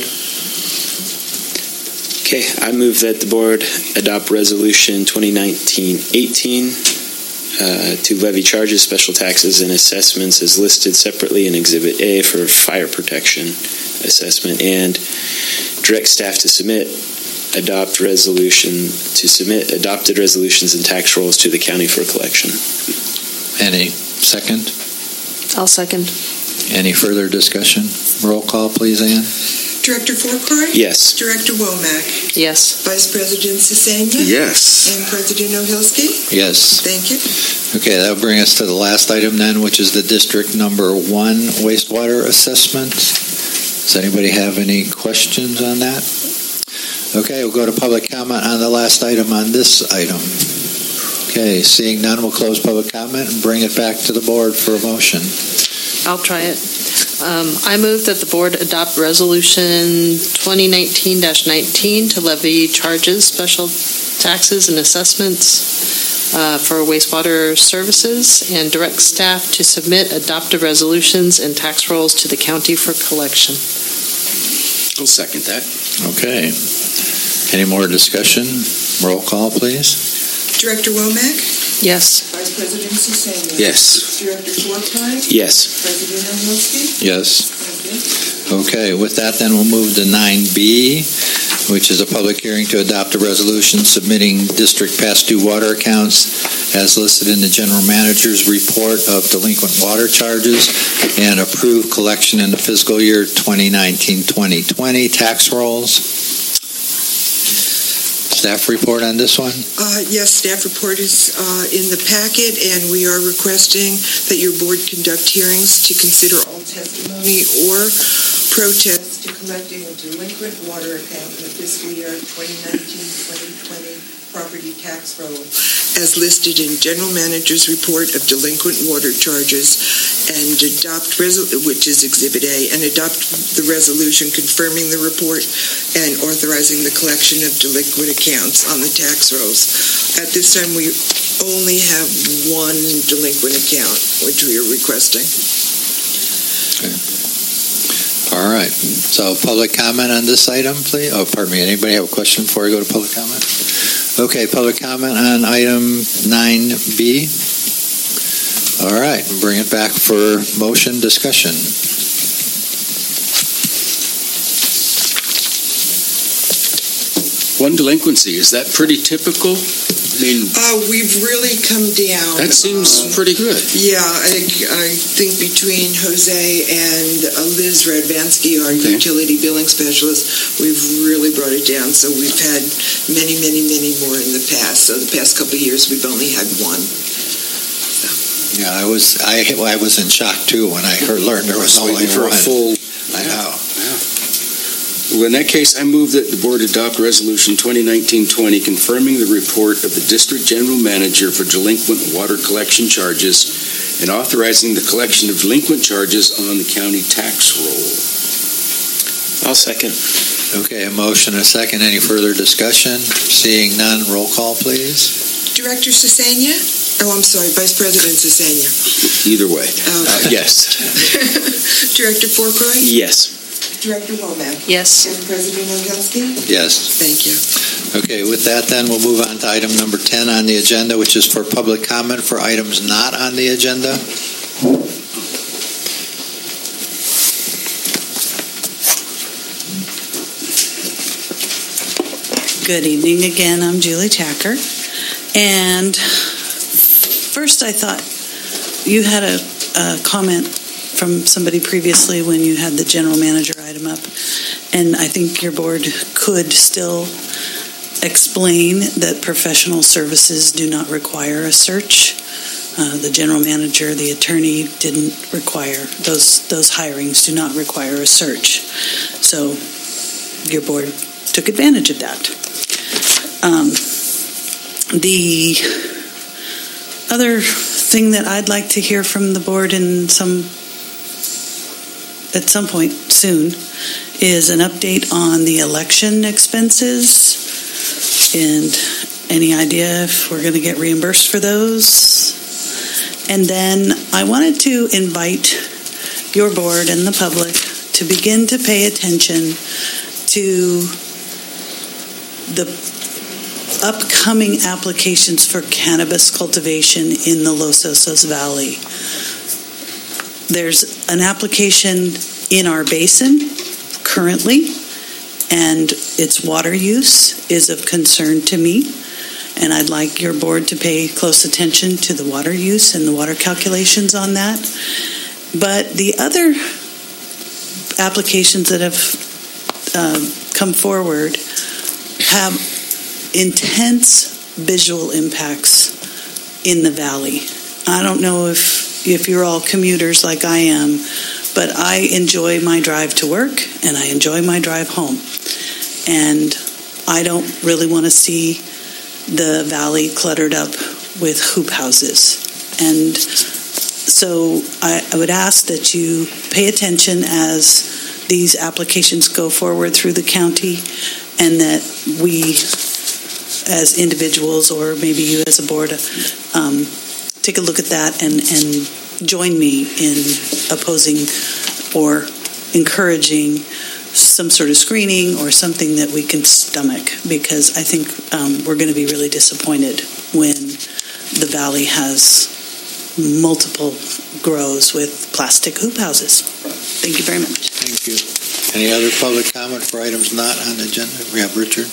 Okay, I move that the board adopt resolution twenty nineteen eighteen uh, to levy charges, special taxes, and assessments as listed separately in Exhibit A for fire protection assessment, and direct staff to submit adopt resolution to submit adopted resolutions and tax rolls to the county for collection. Any second? I'll second. Any further discussion? Roll call, please, Ann. Director Forquart? Yes. Director Womack? Yes. Vice President Sisania? Yes. And President Ohelski? Yes. Thank you. Okay, that'll bring us to the last item then, which is the District Number One wastewater assessment. Does anybody have any questions on that? Okay, we'll go to public comment on the last item on this item. Okay, seeing none, we'll close public comment and bring it back to the board for a motion. I'll try it. Um, I move that the board adopt Resolution twenty nineteen dash nineteen to levy charges, special taxes, and assessments uh, for wastewater services, and direct staff to submit adopted resolutions and tax rolls to the county for collection. I'll second that. Okay. Any more discussion? Roll call, please. Director Womack? Yes. Vice President Sisania? Yes. Director Forquart? Yes. President Ohelski? Yes. Thank you. Okay, with that then we'll move to nine B, which is a public hearing to adopt a resolution submitting district past due water accounts as listed in the general manager's report of delinquent water charges and approve collection in the fiscal year twenty nineteen twenty twenty tax rolls. Staff report on this one? Uh, yes, staff report is uh, in the packet, and we are requesting that your board conduct hearings to consider all testimony or protests to collecting a delinquent water account in the fiscal year twenty nineteen twenty twenty property tax roll as listed in general manager's report of delinquent water charges, and adopt, resol- which is Exhibit A, and adopt the resolution confirming the report and authorizing the collection of delinquent accounts on the tax rolls. At this time, we only have one delinquent account, which we are requesting. Okay. All right. So public comment on this item, please. Oh, pardon me. Anybody have a question before I go to public comment? Okay, public comment on item nine B. All right, bring it back for motion discussion. One delinquency, is that pretty typical? I mean, Uh, we've really come down. that seems um, pretty good. Yeah, I think, I think between Jose and uh, Liz Radvansky, our Okay. utility billing specialist, we've really brought it down. So we've had many, many, many more in the past. So the past couple of years, we've only had one. Yeah, I was I I was in shock too when I heard learned there was only for one. a full. I know. Yeah. Well, in that case, I move that the board adopt Resolution twenty nineteen twenty confirming the report of the district general manager for delinquent water collection charges and authorizing the collection of delinquent charges on the county tax roll. I'll second. Okay, a motion, a second. Any further discussion? Seeing none, roll call, please. Director Sisania? Oh, I'm sorry, Vice President Sisania. Either way. Okay. Uh, yes. Director Forquart? Yes. Director Womack? Yes. And President Ohelski? Yes. Thank you. Okay, with that then, we'll move on to item number ten on the agenda, which is for public comment for items not on the agenda. Good evening again. I'm Julie Tacker. And first, I thought you had a, a comment from somebody previously when you had the general manager item up. And I think your board could still explain that professional services do not require a search. Uh, the general manager, the attorney didn't require, those, those hirings do not require a search. So your board took advantage of that. Um, the other thing that I'd like to hear from the board in some at some point soon is an update on the election expenses and any idea if we're going to get reimbursed for those. And then I wanted to invite your board and the public to begin to pay attention to the upcoming applications for cannabis cultivation in the Los Osos Valley. There's an application in our basin currently, and its water use is of concern to me. and I'd like your board to pay close attention to the water use and the water calculations on that. But the other applications that have um, come forward have intense visual impacts in the valley. I don't know if if you're all commuters like I am, but I enjoy my drive to work and I enjoy my drive home. And I don't really want to see the valley cluttered up with hoop houses. And so I, I would ask that you pay attention as these applications go forward through the county, and that we as individuals, or maybe you as a board, um, take a look at that and, and join me in opposing or encouraging some sort of screening or something that we can stomach, because I think um, we're going to be really disappointed when the valley has multiple grows with plastic hoop houses. Thank you very much. Thank you. Any other public comment for items not on the agenda? We have Richard.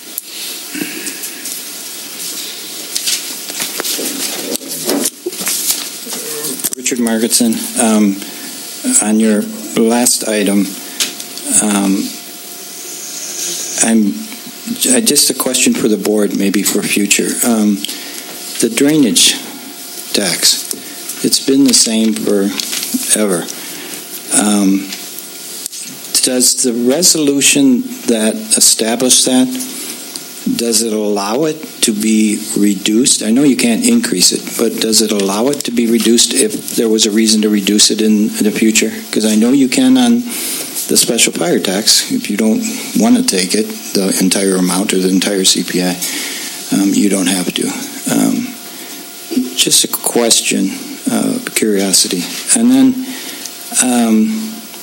Richard Margetson. Um, on your last item, um, I'm I, just a question for the board, maybe for future. Um, the drainage tax, it's been the same forever. Um, does the resolution that established that, does it allow it to be reduced? I know you can't increase it, but does it allow it to be reduced if there was a reason to reduce it in, in the future? Because I know you can on the special fire tax. If you don't want to take it, the entire amount or the entire C P I, um, you don't have to. Um, just a question, uh, curiosity. And then, um,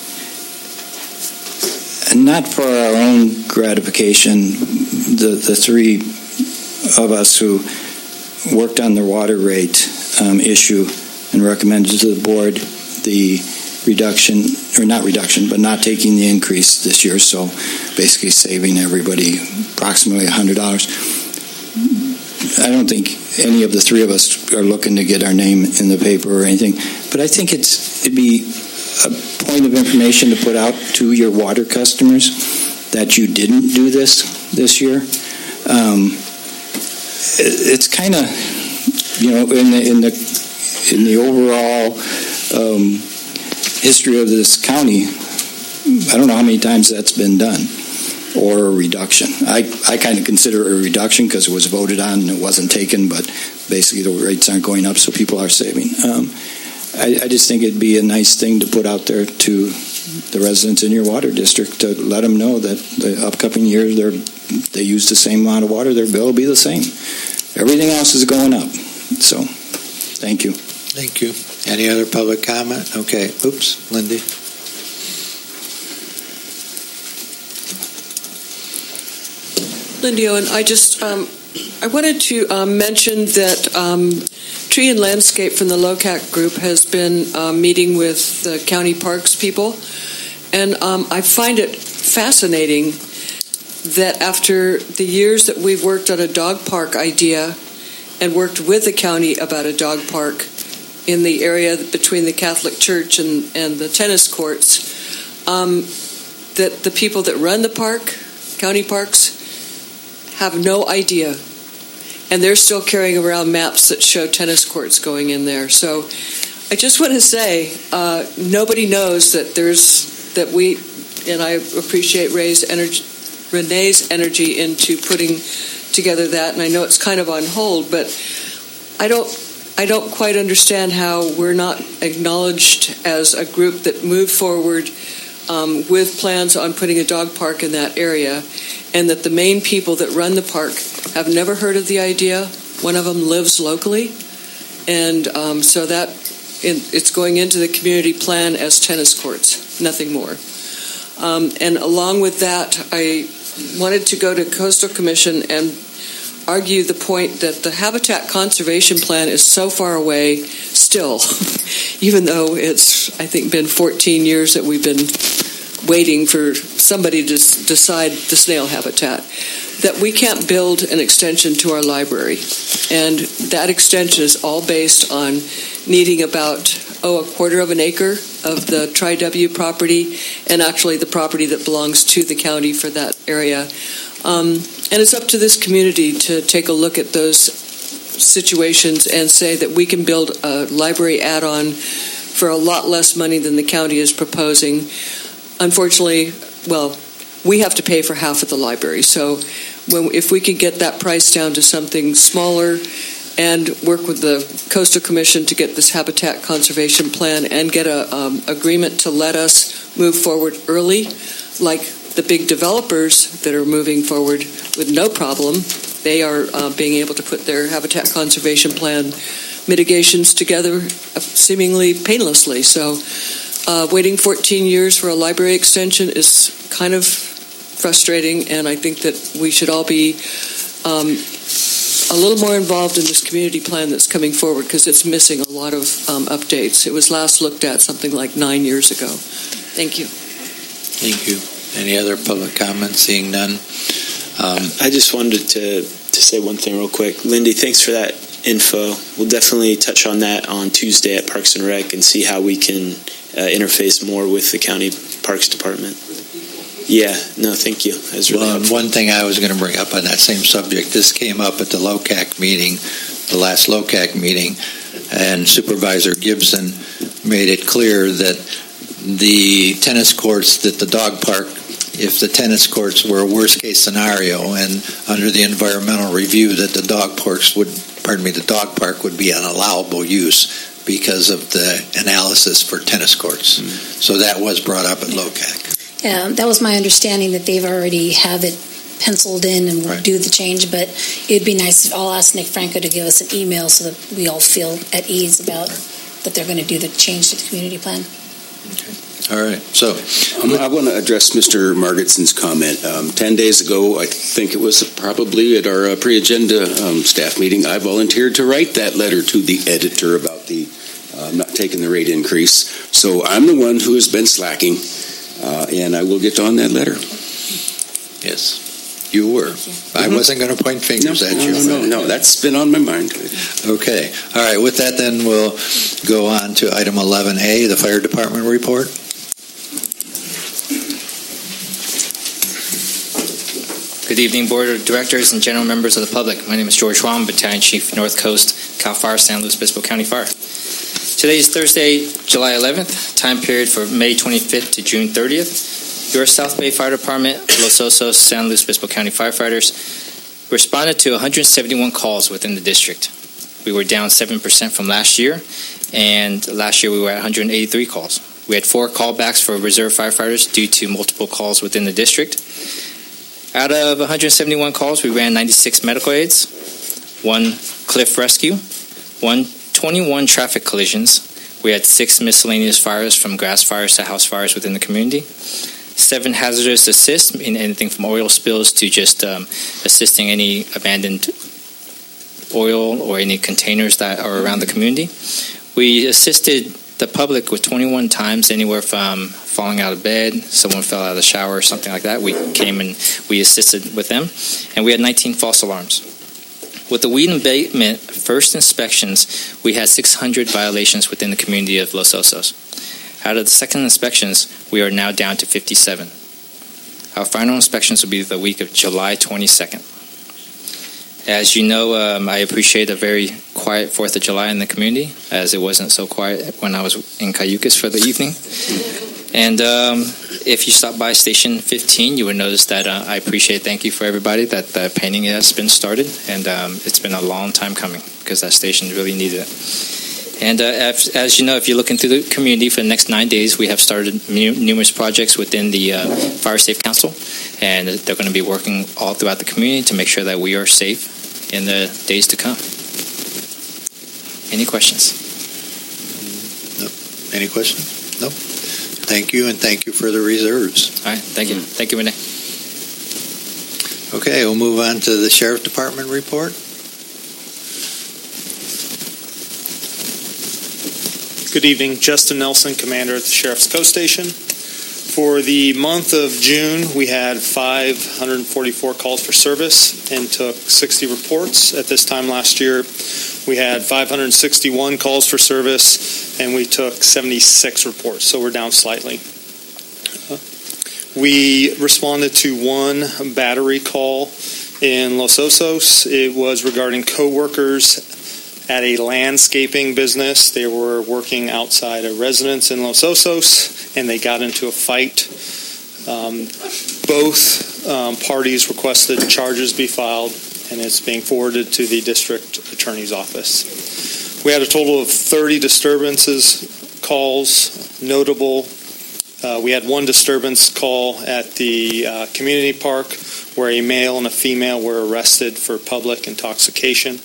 and not for our own gratification, the, the three of us who worked on the water rate um, issue and recommended to the board the reduction, or not reduction, but not taking the increase this year, so basically saving everybody approximately one hundred dollars. I don't think any of the three of us are looking to get our name in the paper or anything, but I think it's it'd be a point of information to put out to your water customers that you didn't do this this year. Um, it's kind of, you know, in the in the in the overall um, history of this county, I don't know how many times that's been done, or a reduction. I, I kind of consider it a reduction because it was voted on and it wasn't taken, but basically the rates aren't going up, so people are saving. Um, I, I just think it'd be a nice thing to put out there to the residents in your water district to let them know that the upcoming years they're, they use the same amount of water, their bill will be the same. Everything else is going up. So, thank you. Thank you. Any other public comment? Okay. Oops, Lindy. Lindy Owen, I just um, I wanted to um, mention that um, Tree and Landscape from the LOCAC group has been uh, meeting with the county parks people, and um, I find it fascinating that after the years that we've worked on a dog park idea and worked with the county about a dog park in the area between the Catholic Church and, and the tennis courts, um, that the people that run the park, county parks, have no idea. And they're still carrying around maps that show tennis courts going in there. So I just want to say, uh, nobody knows that there's, that we, and I appreciate Ray's energy, Renee's energy into putting together that, and I know it's kind of on hold, but I don't I don't quite understand how we're not acknowledged as a group that moved forward um, with plans on putting a dog park in that area, and that the main people that run the park have never heard of the idea. One of them lives locally, and um, so that in, it's going into the community plan as tennis courts, nothing more. Um, and along with that, I wanted to go to Coastal Commission and argue the point that the Habitat Conservation Plan is so far away still, even though it's, I think, been fourteen years that we've been waiting for somebody to decide the snail habitat. that we can't build an extension to our library. And that extension is all based on needing about, oh, a quarter of an acre of the Tri-W property, and actually the property that belongs to the county for that area. Um, and it's up to this community to take a look at those situations and say that we can build a library add-on for a lot less money than the county is proposing. Unfortunately, well, we have to pay for half of the library. So when, if we could get that price down to something smaller and work with the Coastal Commission to get this habitat conservation plan and get a um, agreement to let us move forward early, like the big developers that are moving forward with no problem, they are uh, being able to put their habitat conservation plan mitigations together seemingly painlessly. So uh, waiting fourteen years for a library extension is kind of frustrating, and I think that we should all be um, a little more involved in this community plan that's coming forward, because it's missing a lot of um, updates. It was last looked at something like nine years ago. Thank you. Thank you. Any other public comments? Seeing none. Um, I just wanted to, to say one thing real quick. Lindy, thanks for that info. We'll definitely touch on that on Tuesday at Parks and Rec and see how we can uh, interface more with the County Parks Department. Yeah, no, thank you. That was really well, helpful. One thing I was going to bring up on that same subject, this came up at the L O C A C meeting, the last L O C A C meeting, and Supervisor Gibson made it clear that the tennis courts, that the dog park, if the tennis courts were a worst-case scenario, and under the environmental review, that the dog parks would, pardon me, the dog park would be an allowable use because of the analysis for tennis courts. Mm-hmm. So that was brought up at L O C A C. Yeah, that was my understanding, that they've already have it penciled in and will right. do the change, but it'd be nice if I'll ask Nick Franco to give us an email so that we all feel at ease about that they're going to do the change to the community plan. Okay. All right. So um, I want to address Mister Margitson's comment. Um, Ten days ago, I think it was probably at our uh, pre-agenda um, staff meeting, I volunteered to write that letter to the editor about the uh, not taking the rate increase. So I'm the one who has been slacking, uh, and I will get on that letter. Yes. You were. Mm-hmm. I wasn't going to point fingers no, at no, you. No, no, no, that's been on my mind. Okay. All right. With that, then, we'll go on to item eleven A, the Fire Department report. Good evening, Board of Directors and general members of the public. My name is George Huang, Battalion Chief, North Coast, Cal Fire, San Luis Obispo County Fire. Today is Thursday, July eleventh, time period for May twenty-fifth to June thirtieth. Your South Bay Fire Department, Los Osos, San Luis Obispo County firefighters responded to one hundred seventy-one calls within the district. We were down seven percent from last year, and last year we were at one hundred eighty-three calls. We had four callbacks for reserve firefighters due to multiple calls within the district. Out of one hundred seventy-one calls, we ran ninety-six medical aids, one cliff rescue, one twenty-one traffic collisions. We had six miscellaneous fires, from grass fires to house fires within the community, seven hazardous assists, in anything from oil spills to just um, assisting any abandoned oil or any containers that are around the community. We assisted the public with twenty-one times, anywhere from falling out of bed, someone fell out of the shower, or something like that. We came and we assisted with them. And we had nineteen false alarms. With the weed abatement first inspections, we had six hundred violations within the community of Los Osos. Out of the second inspections, we are now down to fifty-seven. Our final inspections will be the week of July twenty-second. As you know, um, I appreciate a very quiet fourth of July in the community, as it wasn't so quiet when I was in Cayucas for the evening. And um, if you stop by Station fifteen, you would notice that uh, I appreciate, thank you for everybody, that the painting has been started. And um, it's been a long time coming, because that station really needed it. And uh, as, as you know, if you're looking through the community for the next nine days, we have started numerous projects within the uh, Fire Safe Council. And they're going to be working all throughout the community to make sure that we are safe in the days to come. Any questions? No. Any questions? No. Thank you, and thank you for the reserves. All right. Thank you. Thank you, Renee. Okay, we'll move on to the Sheriff Department report. Good evening. Justin Nelson, Commander at the Sheriff's Coast Station. For the month of June, we had five hundred forty-four calls for service and took sixty reports. At this time last year, we had five hundred sixty-one calls for service and we took seventy-six reports, so we're down slightly. We responded to one battery call in Los Osos. It was regarding coworkers at a landscaping business. They were working outside a residence in Los Osos, and they got into a fight. Um, both um, parties requested charges be filed, and it's being forwarded to the district attorney's office. We had a total of thirty disturbances calls, notable. Uh, we had one disturbance call at the uh, community park where a male and a female were arrested for public intoxication.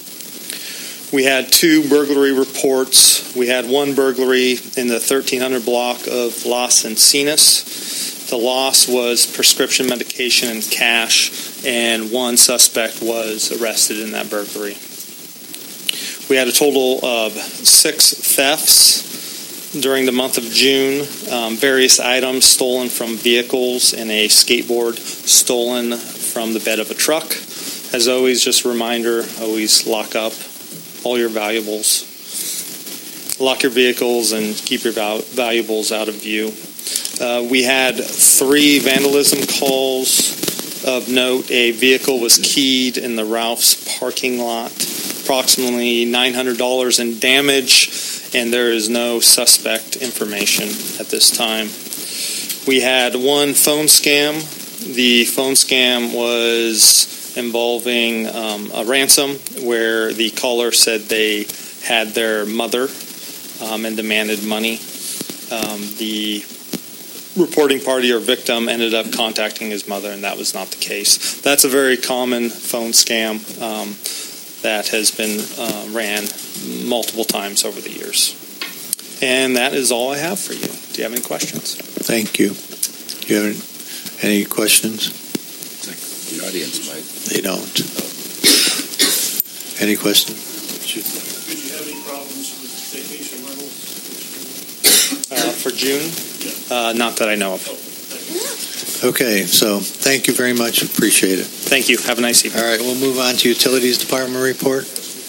We had two burglary reports. We had one burglary in the thirteen hundred block of Las Encinas. The loss was prescription medication and cash, and one suspect was arrested in that burglary. We had a total of six thefts during the month of June. Um, various items stolen from vehicles and a skateboard stolen from the bed of a truck. As always, just a reminder, always lock up all your valuables. Lock your vehicles and keep your val- valuables out of view. Uh, we had three vandalism calls of note. A vehicle was keyed in the Ralph's parking lot. Approximately nine hundred dollars in damage, and there is no suspect information at this time. We had one phone scam. The phone scam was involving um, a ransom where the caller said they had their mother um, and demanded money. Um, the reporting party or victim ended up contacting his mother, and that was not the case. That's a very common phone scam um, that has been uh, ran multiple times over the years. And that is all I have for you. Do you have any questions? Thank you. Do you have any questions? The audience might. They don't. Any questions? Did you have any problems with vacation rentals? Uh, for June? Uh, not that I know of. Okay, so thank you very much. Appreciate it. Thank you. Have a nice evening. All right, we'll move on to Utilities Department report.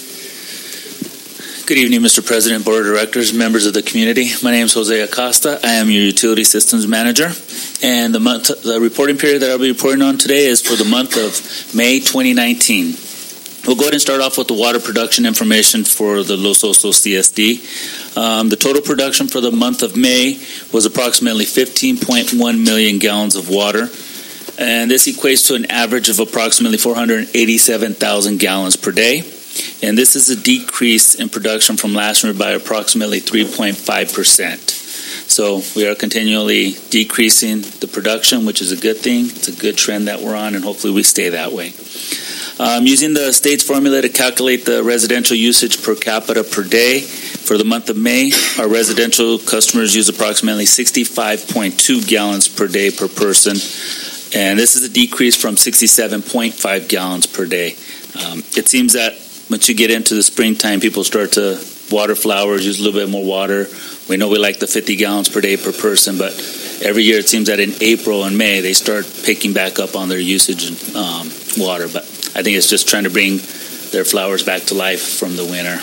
Good evening, Mister President, Board of Directors, members of the community. My name is Jose Acosta. I am your Utility Systems Manager. And the month, the reporting period that I'll be reporting on today is for the month of May twenty nineteen. We'll go ahead and start off with the water production information for the Los Osos C S D. Um, the total production for the month of May was approximately fifteen point one million gallons of water. And this equates to an average of approximately four hundred eighty-seven thousand gallons per day. And this is a decrease in production from last year by approximately three point five percent. So we are continually decreasing the production, which is a good thing. It's a good trend that we're on, and hopefully we stay that way. Um, using the state's formula to calculate the residential usage per capita per day, for the month of May, our residential customers use approximately sixty-five point two gallons per day per person. And this is a decrease from sixty-seven point five gallons per day. Um, it seems that once you get into the springtime, people start to water flowers, use a little bit more water. We know we like the fifty gallons per day per person, but every year it seems that in April and May they start picking back up on their usage of um, water. But I think it's just trying to bring their flowers back to life from the winter.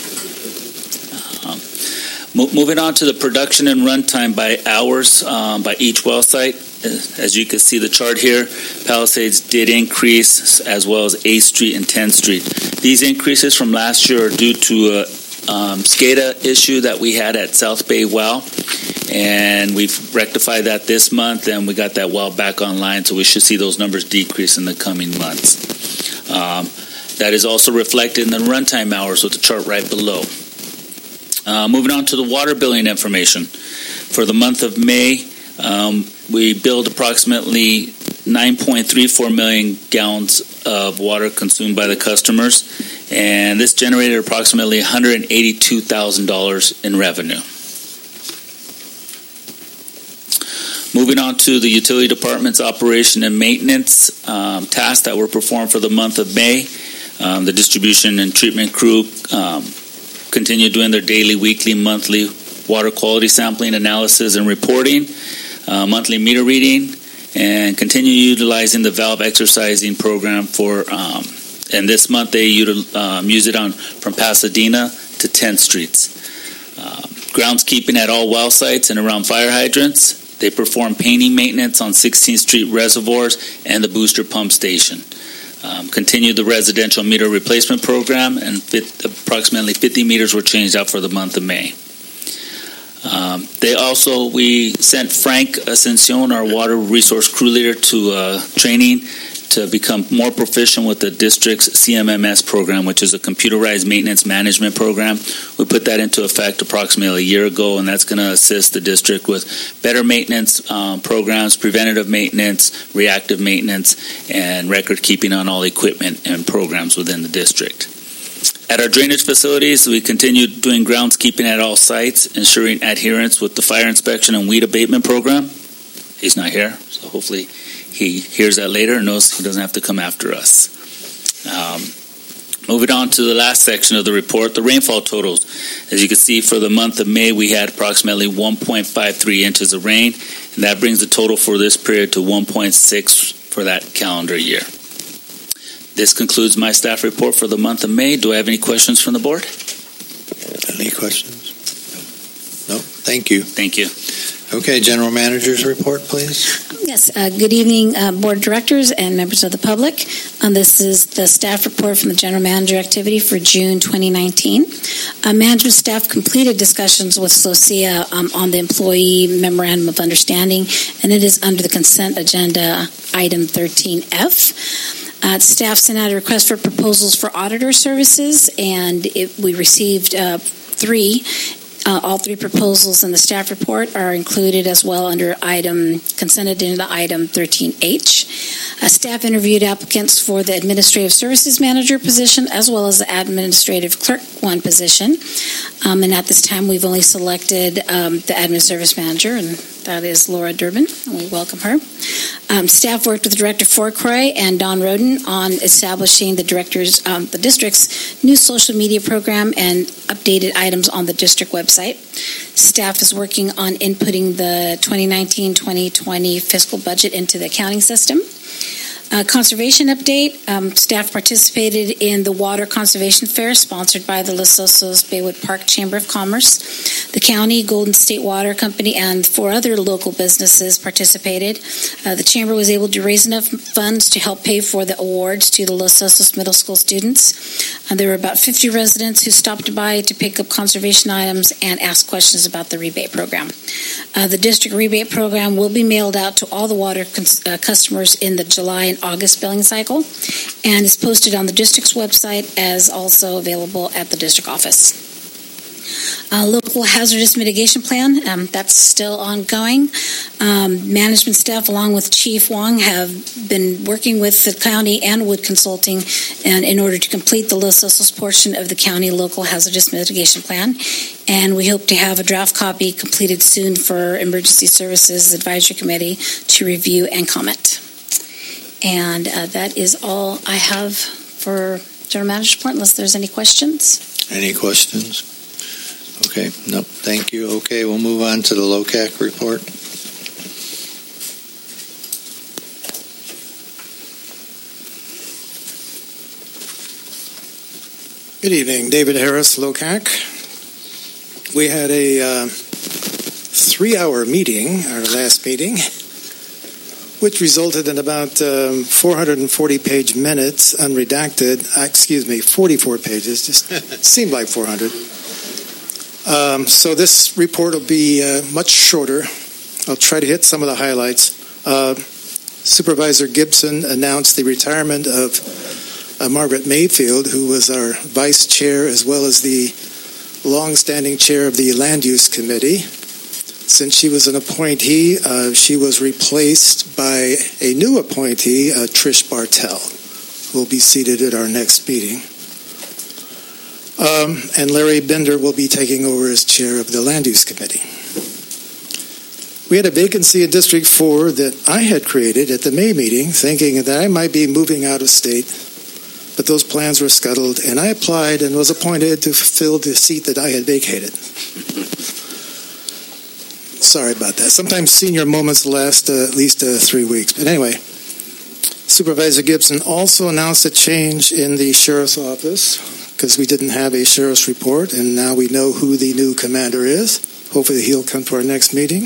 Um, mo- moving on to the production and runtime by hours um, by each well site. As you can see the chart here, Palisades did increase, as well as eighth Street and tenth Street. These increases from last year are due to a um, SCADA issue that we had at South Bay Well, and we've rectified that this month, and we got that well back online, so we should see those numbers decrease in the coming months. Um, that is also reflected in the runtime hours with the chart right below. Uh, moving on to the water billing information. For the month of May, um, we billed approximately nine point three four million gallons of water consumed by the customers, and this generated approximately one hundred eighty-two thousand dollars in revenue. Moving on to the utility department's operation and maintenance um, tasks that were performed for the month of May. Um, the distribution and treatment crew um, continued doing their daily, weekly, monthly water quality sampling, analysis, and reporting. uh, monthly meter reading, and continue utilizing the valve exercising program for, um, and this month they util, um, use it on from Pasadena to tenth Streets. Uh, groundskeeping at all well sites and around fire hydrants. They perform painting maintenance on sixteenth Street reservoirs and the booster pump station. Um, continue the residential meter replacement program, and fit, approximately fifty meters were changed out for the month of May. Um, they also, we sent Frank Ascension, our water resource crew leader, to uh, training to become more proficient with the district's C M M S program, which is a computerized maintenance management program. We put that into effect approximately a year ago, and that's going to assist the district with better maintenance um, programs, preventative maintenance, reactive maintenance, and record keeping on all equipment and programs within the district. At our drainage facilities, we continue doing groundskeeping at all sites, ensuring adherence with the fire inspection and weed abatement program. He's not here, so hopefully he hears that later and knows he doesn't have to come after us. Um, moving on to the last section of the report, the rainfall totals. As you can see, for the month of May, we had approximately one point five three inches of rain, and that brings the total for this period to one point six for that calendar year. This concludes my staff report for the month of May. Do I have any questions from the board? Any questions? No? Thank you. Thank you. Okay, General Manager's report, please. Yes, uh, good evening, uh, Board of Directors and members of the public. Um, this is the staff report from the General Manager activity for June twenty nineteen. Uh, management staff completed discussions with SOCIA um, on the Employee Memorandum of Understanding, and it is under the consent agenda, item thirteen F. Uh, staff sent out a request for proposals for auditor services, and it, we received uh, three. Uh, all three proposals in the staff report are included as well under item consent agenda item thirteen H. Uh, staff interviewed applicants for the Administrative Services Manager position as well as the Administrative Clerk one position. Um, and at this time, we've only selected um, the Admin Service Manager, and that is Laura Durbin, and we welcome her. Um, staff worked with Director Fourcroy and Don Roden on establishing the director's, um, the district's new social media program and updated items on the district website. Staff is working on inputting the twenty nineteen twenty twenty fiscal budget into the accounting system. Uh, conservation update. Um, staff participated in the Water Conservation Fair sponsored by the Los Osos Baywood Park Chamber of Commerce. The county, Golden State Water Company, and four other local businesses participated. Uh, the chamber was able to raise enough funds to help pay for the awards to the Los Osos Middle School students. Uh, there were about fifty residents who stopped by to pick up conservation items and ask questions about the rebate program. Uh, the district rebate program will be mailed out to all the water cons- uh, customers in the July and August billing cycle, and is posted on the district's website as also available at the district office. Uh, local hazardous mitigation plan, um, that's still ongoing. Um, management staff, along with Chief Wong, have been working with the county and Wood Consulting and in order to complete the Los Osos portion of the county local hazardous mitigation plan. And we hope to have a draft copy completed soon for Emergency Services Advisory Committee to review and comment. And uh, that is all I have for General Manager's report, unless there's any questions. Any questions? Okay, nope, thank you. Okay, we'll move on to the L O C A C report. Good evening, David Harris, L O C A C. We had a uh, three-hour meeting, our last meeting, which resulted in about um, four hundred forty page minutes, unredacted, uh, excuse me, forty-four pages, just seemed like four hundred. Um, so this report will be uh, much shorter. I'll try to hit some of the highlights. Uh, Supervisor Gibson announced the retirement of uh, Margaret Mayfield, who was our vice chair as well as the long-standing chair of the Land Use Committee. Since she was an appointee, uh, she was replaced by a new appointee, uh, Trish Bartell, who will be seated at our next meeting. Um, and Larry Bender will be taking over as chair of the Land Use Committee. We had a vacancy in District four that I had created at the May meeting, thinking that I might be moving out of state, but those plans were scuttled, and I applied and was appointed to fill the seat that I had vacated. sorry about that. Sometimes senior moments last uh, at least uh, three weeks. But anyway, Supervisor Gibson also announced a change in the sheriff's office because we didn't have a sheriff's report, and now we know who the new commander is. Hopefully he'll come to our next meeting.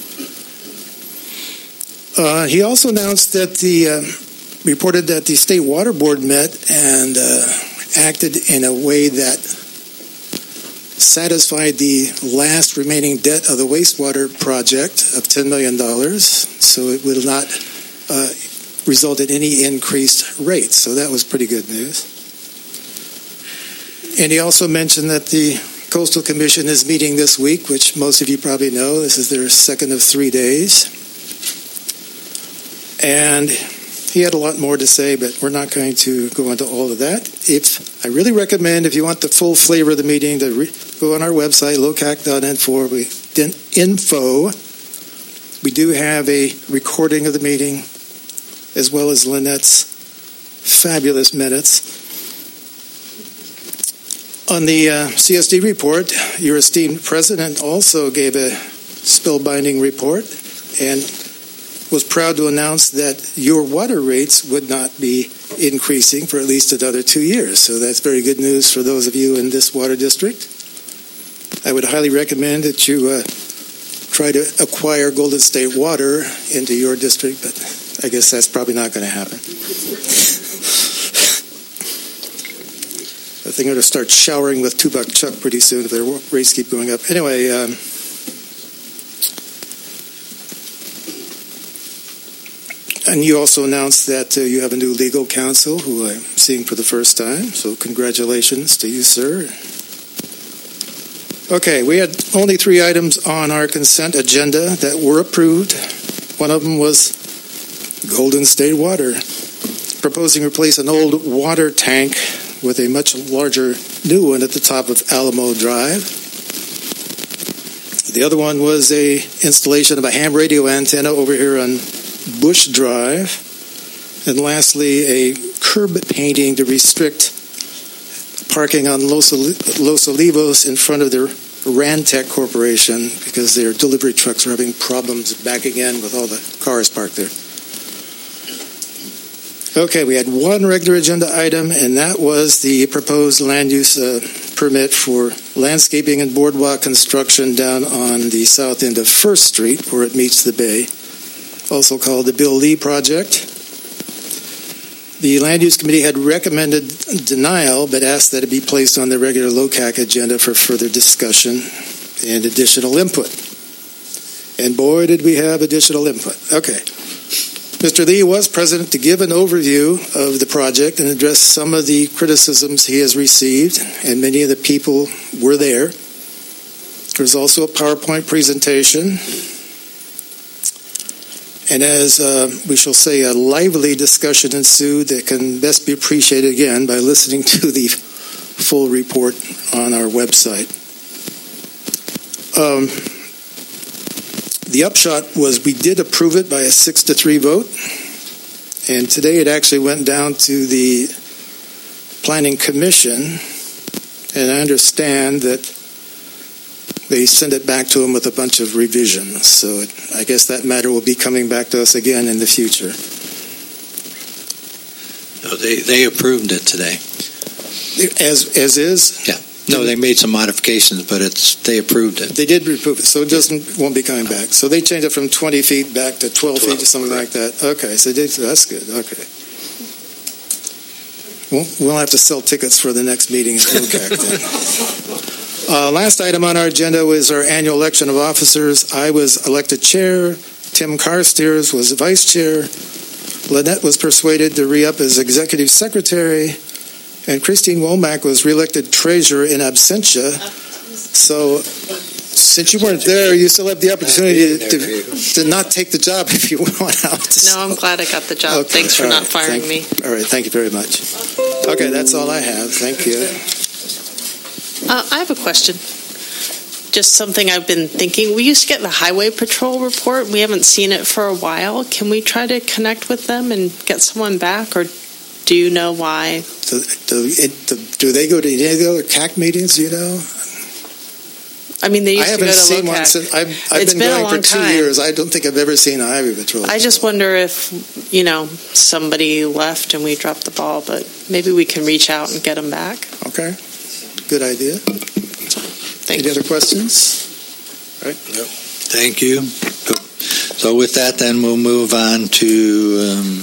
Uh, he also announced that the uh, reported that the State Water Board met and uh, acted in a way that satisfied the last remaining debt of the wastewater project of ten million dollars, so it will not uh, result in any increased rates. So that was pretty good news. And he also mentioned that the Coastal Commission is meeting this week, which most of you probably know. This is their second of three days. And he had a lot more to say, but we're not going to go into all of that. If I really recommend, if you want the full flavor of the meeting, to re- go on our website, locac dot info. We, info. We do have a recording of the meeting, as well as Lynette's fabulous minutes. On the uh, C S D report, your esteemed president also gave a spellbinding report and was proud to announce that your water rates would not be increasing for at least another two years. So that's very good news for those of you in this water district. I would highly recommend that you uh, try to acquire Golden State Water into your district, but I guess that's probably not going to happen. I think I'm going to start showering with two-buck Chuck pretty soon if their rates keep going up. Anyway, um, and you also announced that uh, you have a new legal counsel who I'm seeing for the first time, so congratulations to you, sir. Okay, we had only three items on our consent agenda that were approved. One of them was Golden State Water, proposing to replace an old water tank with a much larger new one at the top of Alamo Drive. The other one was a installation of a ham radio antenna over here on Bush Drive. And lastly, a curb painting to restrict parking on Los, Los Olivos in front of their Rantec Corporation because their delivery trucks are having problems backing in with all the cars parked there. Okay, we had one regular agenda item, and that was the proposed land use uh, permit for landscaping and boardwalk construction down on the south end of First Street, where it meets the bay, also called the Bill Lee Project. The Land Use Committee had recommended denial, but asked that it be placed on the regular L O C A C agenda for further discussion and additional input. And boy, did we have additional input. Okay. Mister Lee was present to give an overview of the project and address some of the criticisms he has received, and many of the people were there. There's also a PowerPoint presentation. And as uh, we shall say, a lively discussion ensued that can best be appreciated again by listening to the full report on our website. Um, the upshot was we did approve it by a six to three vote, and today it actually went down to the Planning Commission, and I understand that they send it back to them with a bunch of revisions. So it, I guess that matter will be coming back to us again in the future. No, they they approved it today. As as is? Yeah. No, they made some modifications, but it's they approved it. They did approve it, so it doesn't won't be coming back. So they changed it from twenty feet back to twelve, twelve feet or something correct. Like that. Okay, so they, that's good. Okay. We'll, we'll have to sell tickets for the next meeting at L O C A C then. Uh, last item on our agenda was our annual election of officers. I was elected chair. Tim Carstairs was vice chair. Lynette was persuaded to re-up as executive secretary. And Christine Womack was reelected treasurer in absentia. So since you weren't there, you still have the opportunity to, to, to not take the job if you want out. No, I'm glad I got the job. Okay. Thanks for all not right. firing thank, me. All right, thank you very much. Okay, that's all I have. Thank you. Uh, I have a question. Just something I've been thinking. We used to get the Highway Patrol report. We haven't seen it for a while. Can we try to connect with them and get someone back, or do you know why? Do, do, it, do they go to any of the other C A C meetings, you know? I mean, they used I to go haven't to seen L O C A one C. since I've, I've It's been, been a going long for two time. years. I don't think I've ever seen a highway patrol. I just wonder if, you know, somebody left and we dropped the ball, but maybe we can reach out and get them back. Okay, good idea. Thanks. Any other questions? All right. Yep. Thank you. So with that, then we'll move on to um,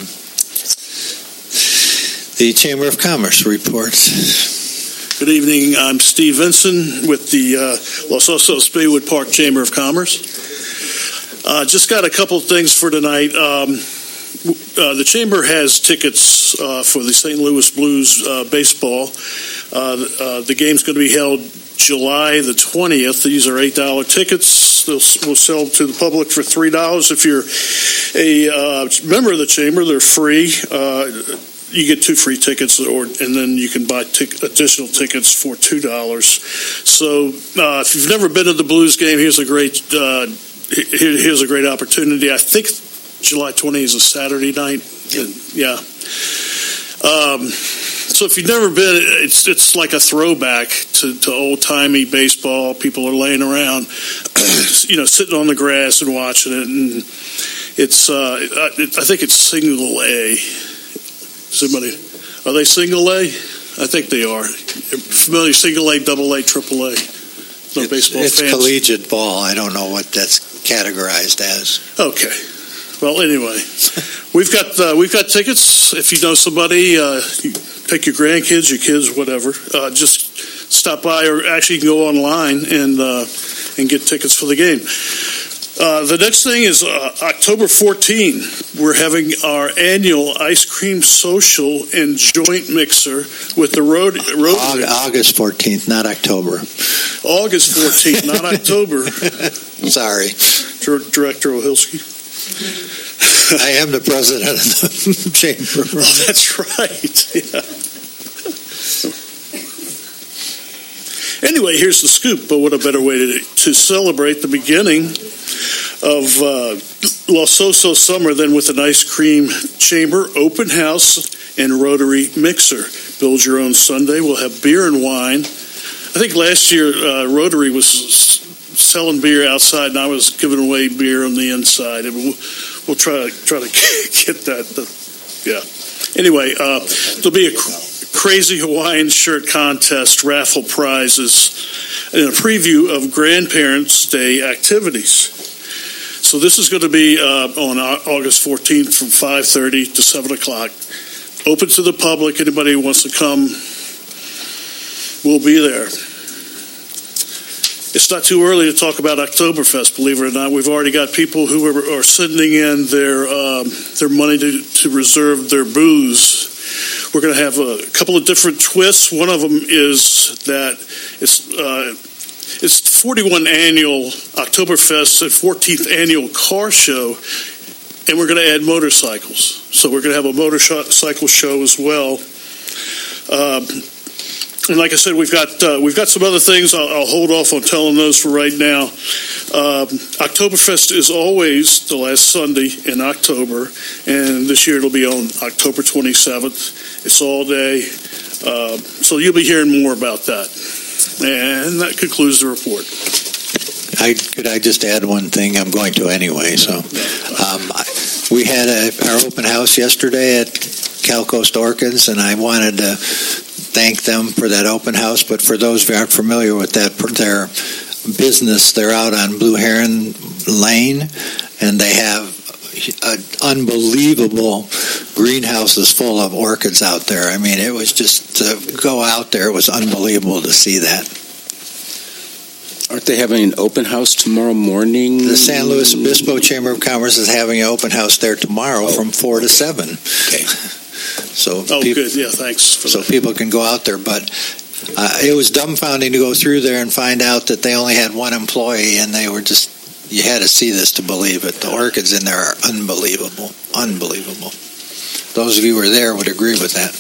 the Chamber of Commerce reports. Good evening. I'm Steve Vinson with the uh, Los Osos Baywood Park Chamber of Commerce. Uh, just got a couple of things for tonight. Um, uh, the Chamber has tickets uh, for the Saint Louis Blues uh, baseball. Uh, uh, the game's going to be held July the twentieth. These are eight dollar tickets. They'll, we'll sell to the public for three dollars. If you're a uh, member of the Chamber, they're free. Uh, You get two free tickets, or and then you can buy tic- additional tickets for two dollars. So, uh, if you've never been to the Blues game, here's a great uh, here, here's a great opportunity. I think July twentieth is a Saturday night. Yeah. Um, so, if you've never been, it's it's like a throwback to, to old timey baseball. People are laying around, you know, sitting on the grass and watching it, and it's uh, I, I think it's single A. Somebody, are they single A? I think they are. Familiar single A, double A, triple A. No it's, baseball it's fans. Collegiate ball. I don't know what that's categorized as. Okay. Well, anyway, we've got uh, we've got tickets. If you know somebody, uh, you take your grandkids, your kids, whatever. Uh, just stop by, or actually you can go online and uh, and get tickets for the game. Uh, the next thing is uh, October fourteenth. We're having our annual ice cream social and joint mixer with the road. road August fourteenth, not October. August fourteenth, not October. Sorry. Director Ohilsky. I am the president of the chamber. Oh, that's right. Yeah. Anyway, here's the scoop. But what a better way to, to celebrate the beginning of uh, Los Osos summer than with an ice cream chamber, open house, and Rotary mixer. Build your own sundae. We'll have beer and wine. I think last year uh, Rotary was selling beer outside, and I was giving away beer on the inside. And we'll, we'll try to try to get that. The, yeah. Anyway, uh, there'll be a crazy Hawaiian shirt contest, raffle prizes, and a preview of Grandparents' Day activities. So this is going to be uh, on August fourteenth from five thirty to seven o'clock. Open to the public. Anybody who wants to come will be there. It's not too early to talk about Oktoberfest, believe it or not. We've already got people who are, are sending in their um, their money to, to reserve their booze. We're going to have a couple of different twists. One of them is that it's uh, it's the forty-one annual Oktoberfest and fourteenth annual car show, and we're going to add motorcycles. So we're going to have a motorcycle show as well. Um, And like I said, we've got uh, we've got some other things. I'll, I'll hold off on telling those for right now. Um, Oktoberfest is always the last Sunday in October, and this year it'll be on October twenty-seventh. It's all day, uh, so you'll be hearing more about that. And that concludes the report. I, could I just add one thing? I'm going to anyway. So um, I, we had a, our open house yesterday at Cal Coast Orchids, and I wanted to thank them for that open house. But for those who aren't familiar with that, their business, they're out on Blue Heron Lane, and they have uh, unbelievable greenhouses full of orchids out there. I mean, it was just to go out there, it was unbelievable to see that. Aren't they having an open house tomorrow morning? The San Luis Obispo Chamber of Commerce is having an open house there tomorrow oh. from four to seven. Okay. So oh, people, good. Yeah, thanks. For so that. people can go out there, but uh, it was dumbfounding to go through there and find out that they only had one employee, and they were just, you had to see this to believe it. The orchids in there are unbelievable, unbelievable. Those of you who were there would agree with that.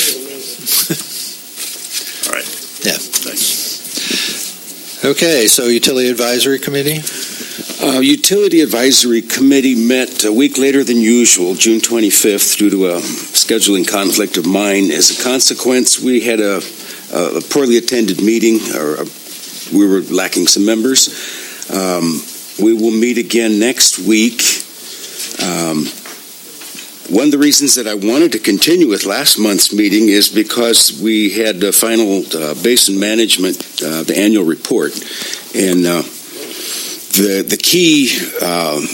All right. Yeah. Thanks. Okay, so Utility Advisory Committee? Uh, Utility Advisory Committee met a week later than usual, June twenty-fifth, due to a scheduling conflict of mine. As a consequence, we had a, a poorly attended meeting, or a we were lacking some members. Um, we will meet again next week. Um, one of the reasons that I wanted to continue with last month's meeting is because we had the final uh, basin management, uh, the annual report, and uh, the the key um,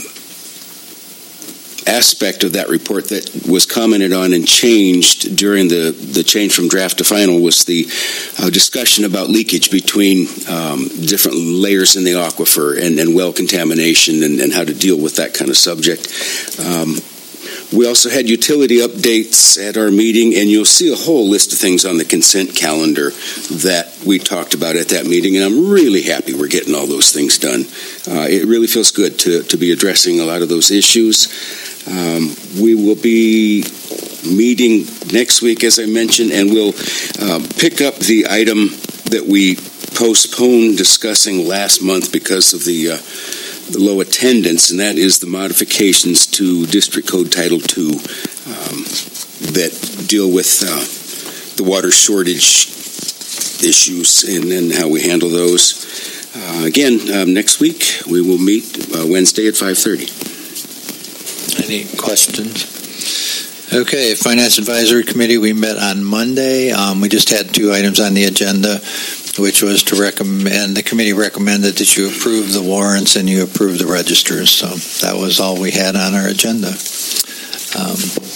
aspect of that report that was commented on and changed during the, the change from draft to final was the uh, discussion about leakage between um, different layers in the aquifer and, and well contamination and, and how to deal with that kind of subject. Um, we also had utility updates at our meeting, and you'll see a whole list of things on the consent calendar that we talked about at that meeting, and I'm really happy we're getting all those things done. Uh, it really feels good to, to be addressing a lot of those issues. Um, we will be meeting next week, as I mentioned, and we'll uh, pick up the item that we postponed discussing last month because of the, uh, the low attendance, and that is the modifications to District Code Title two um, that deal with uh, the water shortage issues and then how we handle those. Uh, again, um, next week we will meet uh, Wednesday at five thirty. Any questions? Okay, Finance Advisory Committee, we met on Monday. Um, we just had two items on the agenda, which was to recommend, the committee recommended that you approve the warrants and you approve the registers. So that was all we had on our agenda. Um,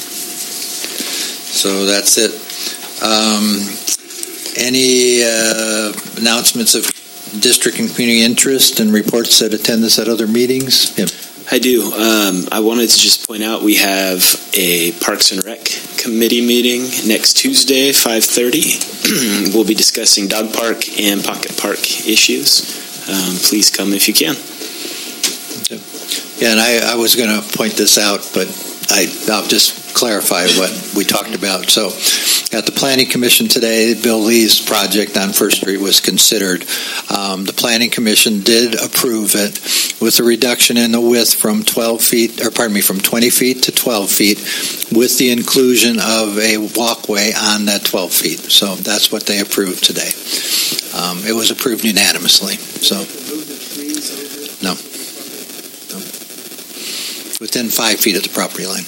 so that's it. Um, any uh, announcements of district and community interest and reports that attendance at other meetings? Yep. I do. Um, I wanted to just point out we have a Parks and Rec committee meeting next Tuesday, five thirty. We'll be discussing dog park and pocket park issues. Um, please come if you can. Yeah, and I, I was going to point this out, but I, I'll just clarify what we talked about. So at the Planning Commission today, Bill Lee's project on First Street was considered. Um, the Planning Commission did approve it with a reduction in the width from twelve feet, or pardon me, from twenty feet to twelve feet, with the inclusion of a walkway on that twelve feet. So that's what they approved today. Um, it was approved unanimously. So no. no. Within five feet of the property line.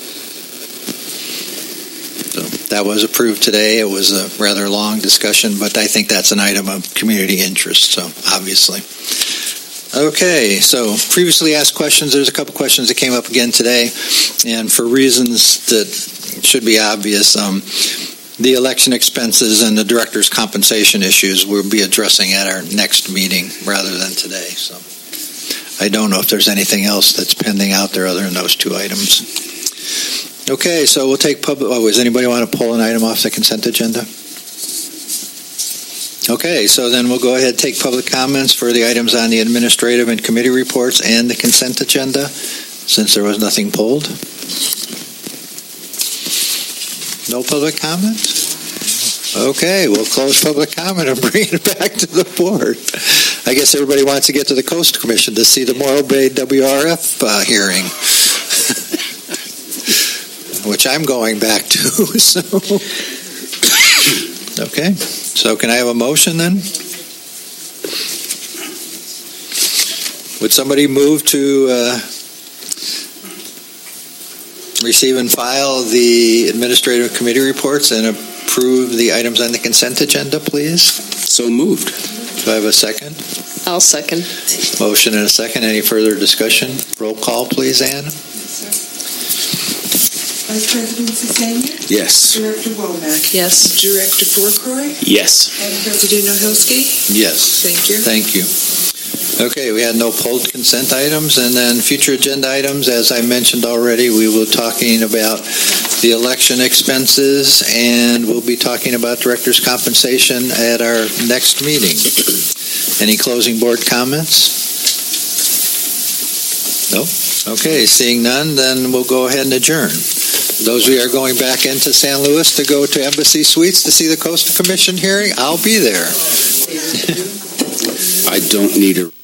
So that was approved today. It was a rather long discussion, but I think that's an item of community interest, so obviously. Okay, so previously asked questions. There's a couple questions that came up again today, and for reasons that should be obvious, um, the election expenses and the director's compensation issues we'll be addressing at our next meeting rather than today. So I don't know if there's anything else that's pending out there other than those two items. Okay, so we'll take public. Oh, does anybody want to pull an item off the consent agenda? Okay, so then we'll go ahead and take public comments for the items on the administrative and committee reports and the consent agenda, since there was nothing pulled. No public comment? Okay, we'll close public comment and bring it back to the board. I guess everybody wants to get to the Coast Commission to see the Morro Bay W R F uh, hearing. Which I'm going back to. So, okay. So, can I have a motion then? Would somebody move to uh, receive and file the administrative committee reports and approve the items on the consent agenda, please? So moved. Do I have a second? I'll second. Motion and a second. Any further discussion? Roll call, please, Ann. Vice President Cesania? Yes. Director Womack? Yes. Director Fourcroy? Yes. And President Ohelski? Yes. Thank you. Thank you. Okay, we had no pulled consent items, and then future agenda items, as I mentioned already, we will be talking about the election expenses, and we'll be talking about director's compensation at our next meeting. Any closing board comments? No? Okay, seeing none, then we'll go ahead and adjourn. Those of you who are going back into San Luis to go to Embassy Suites to see the Coastal Commission hearing, I'll be there. I don't need a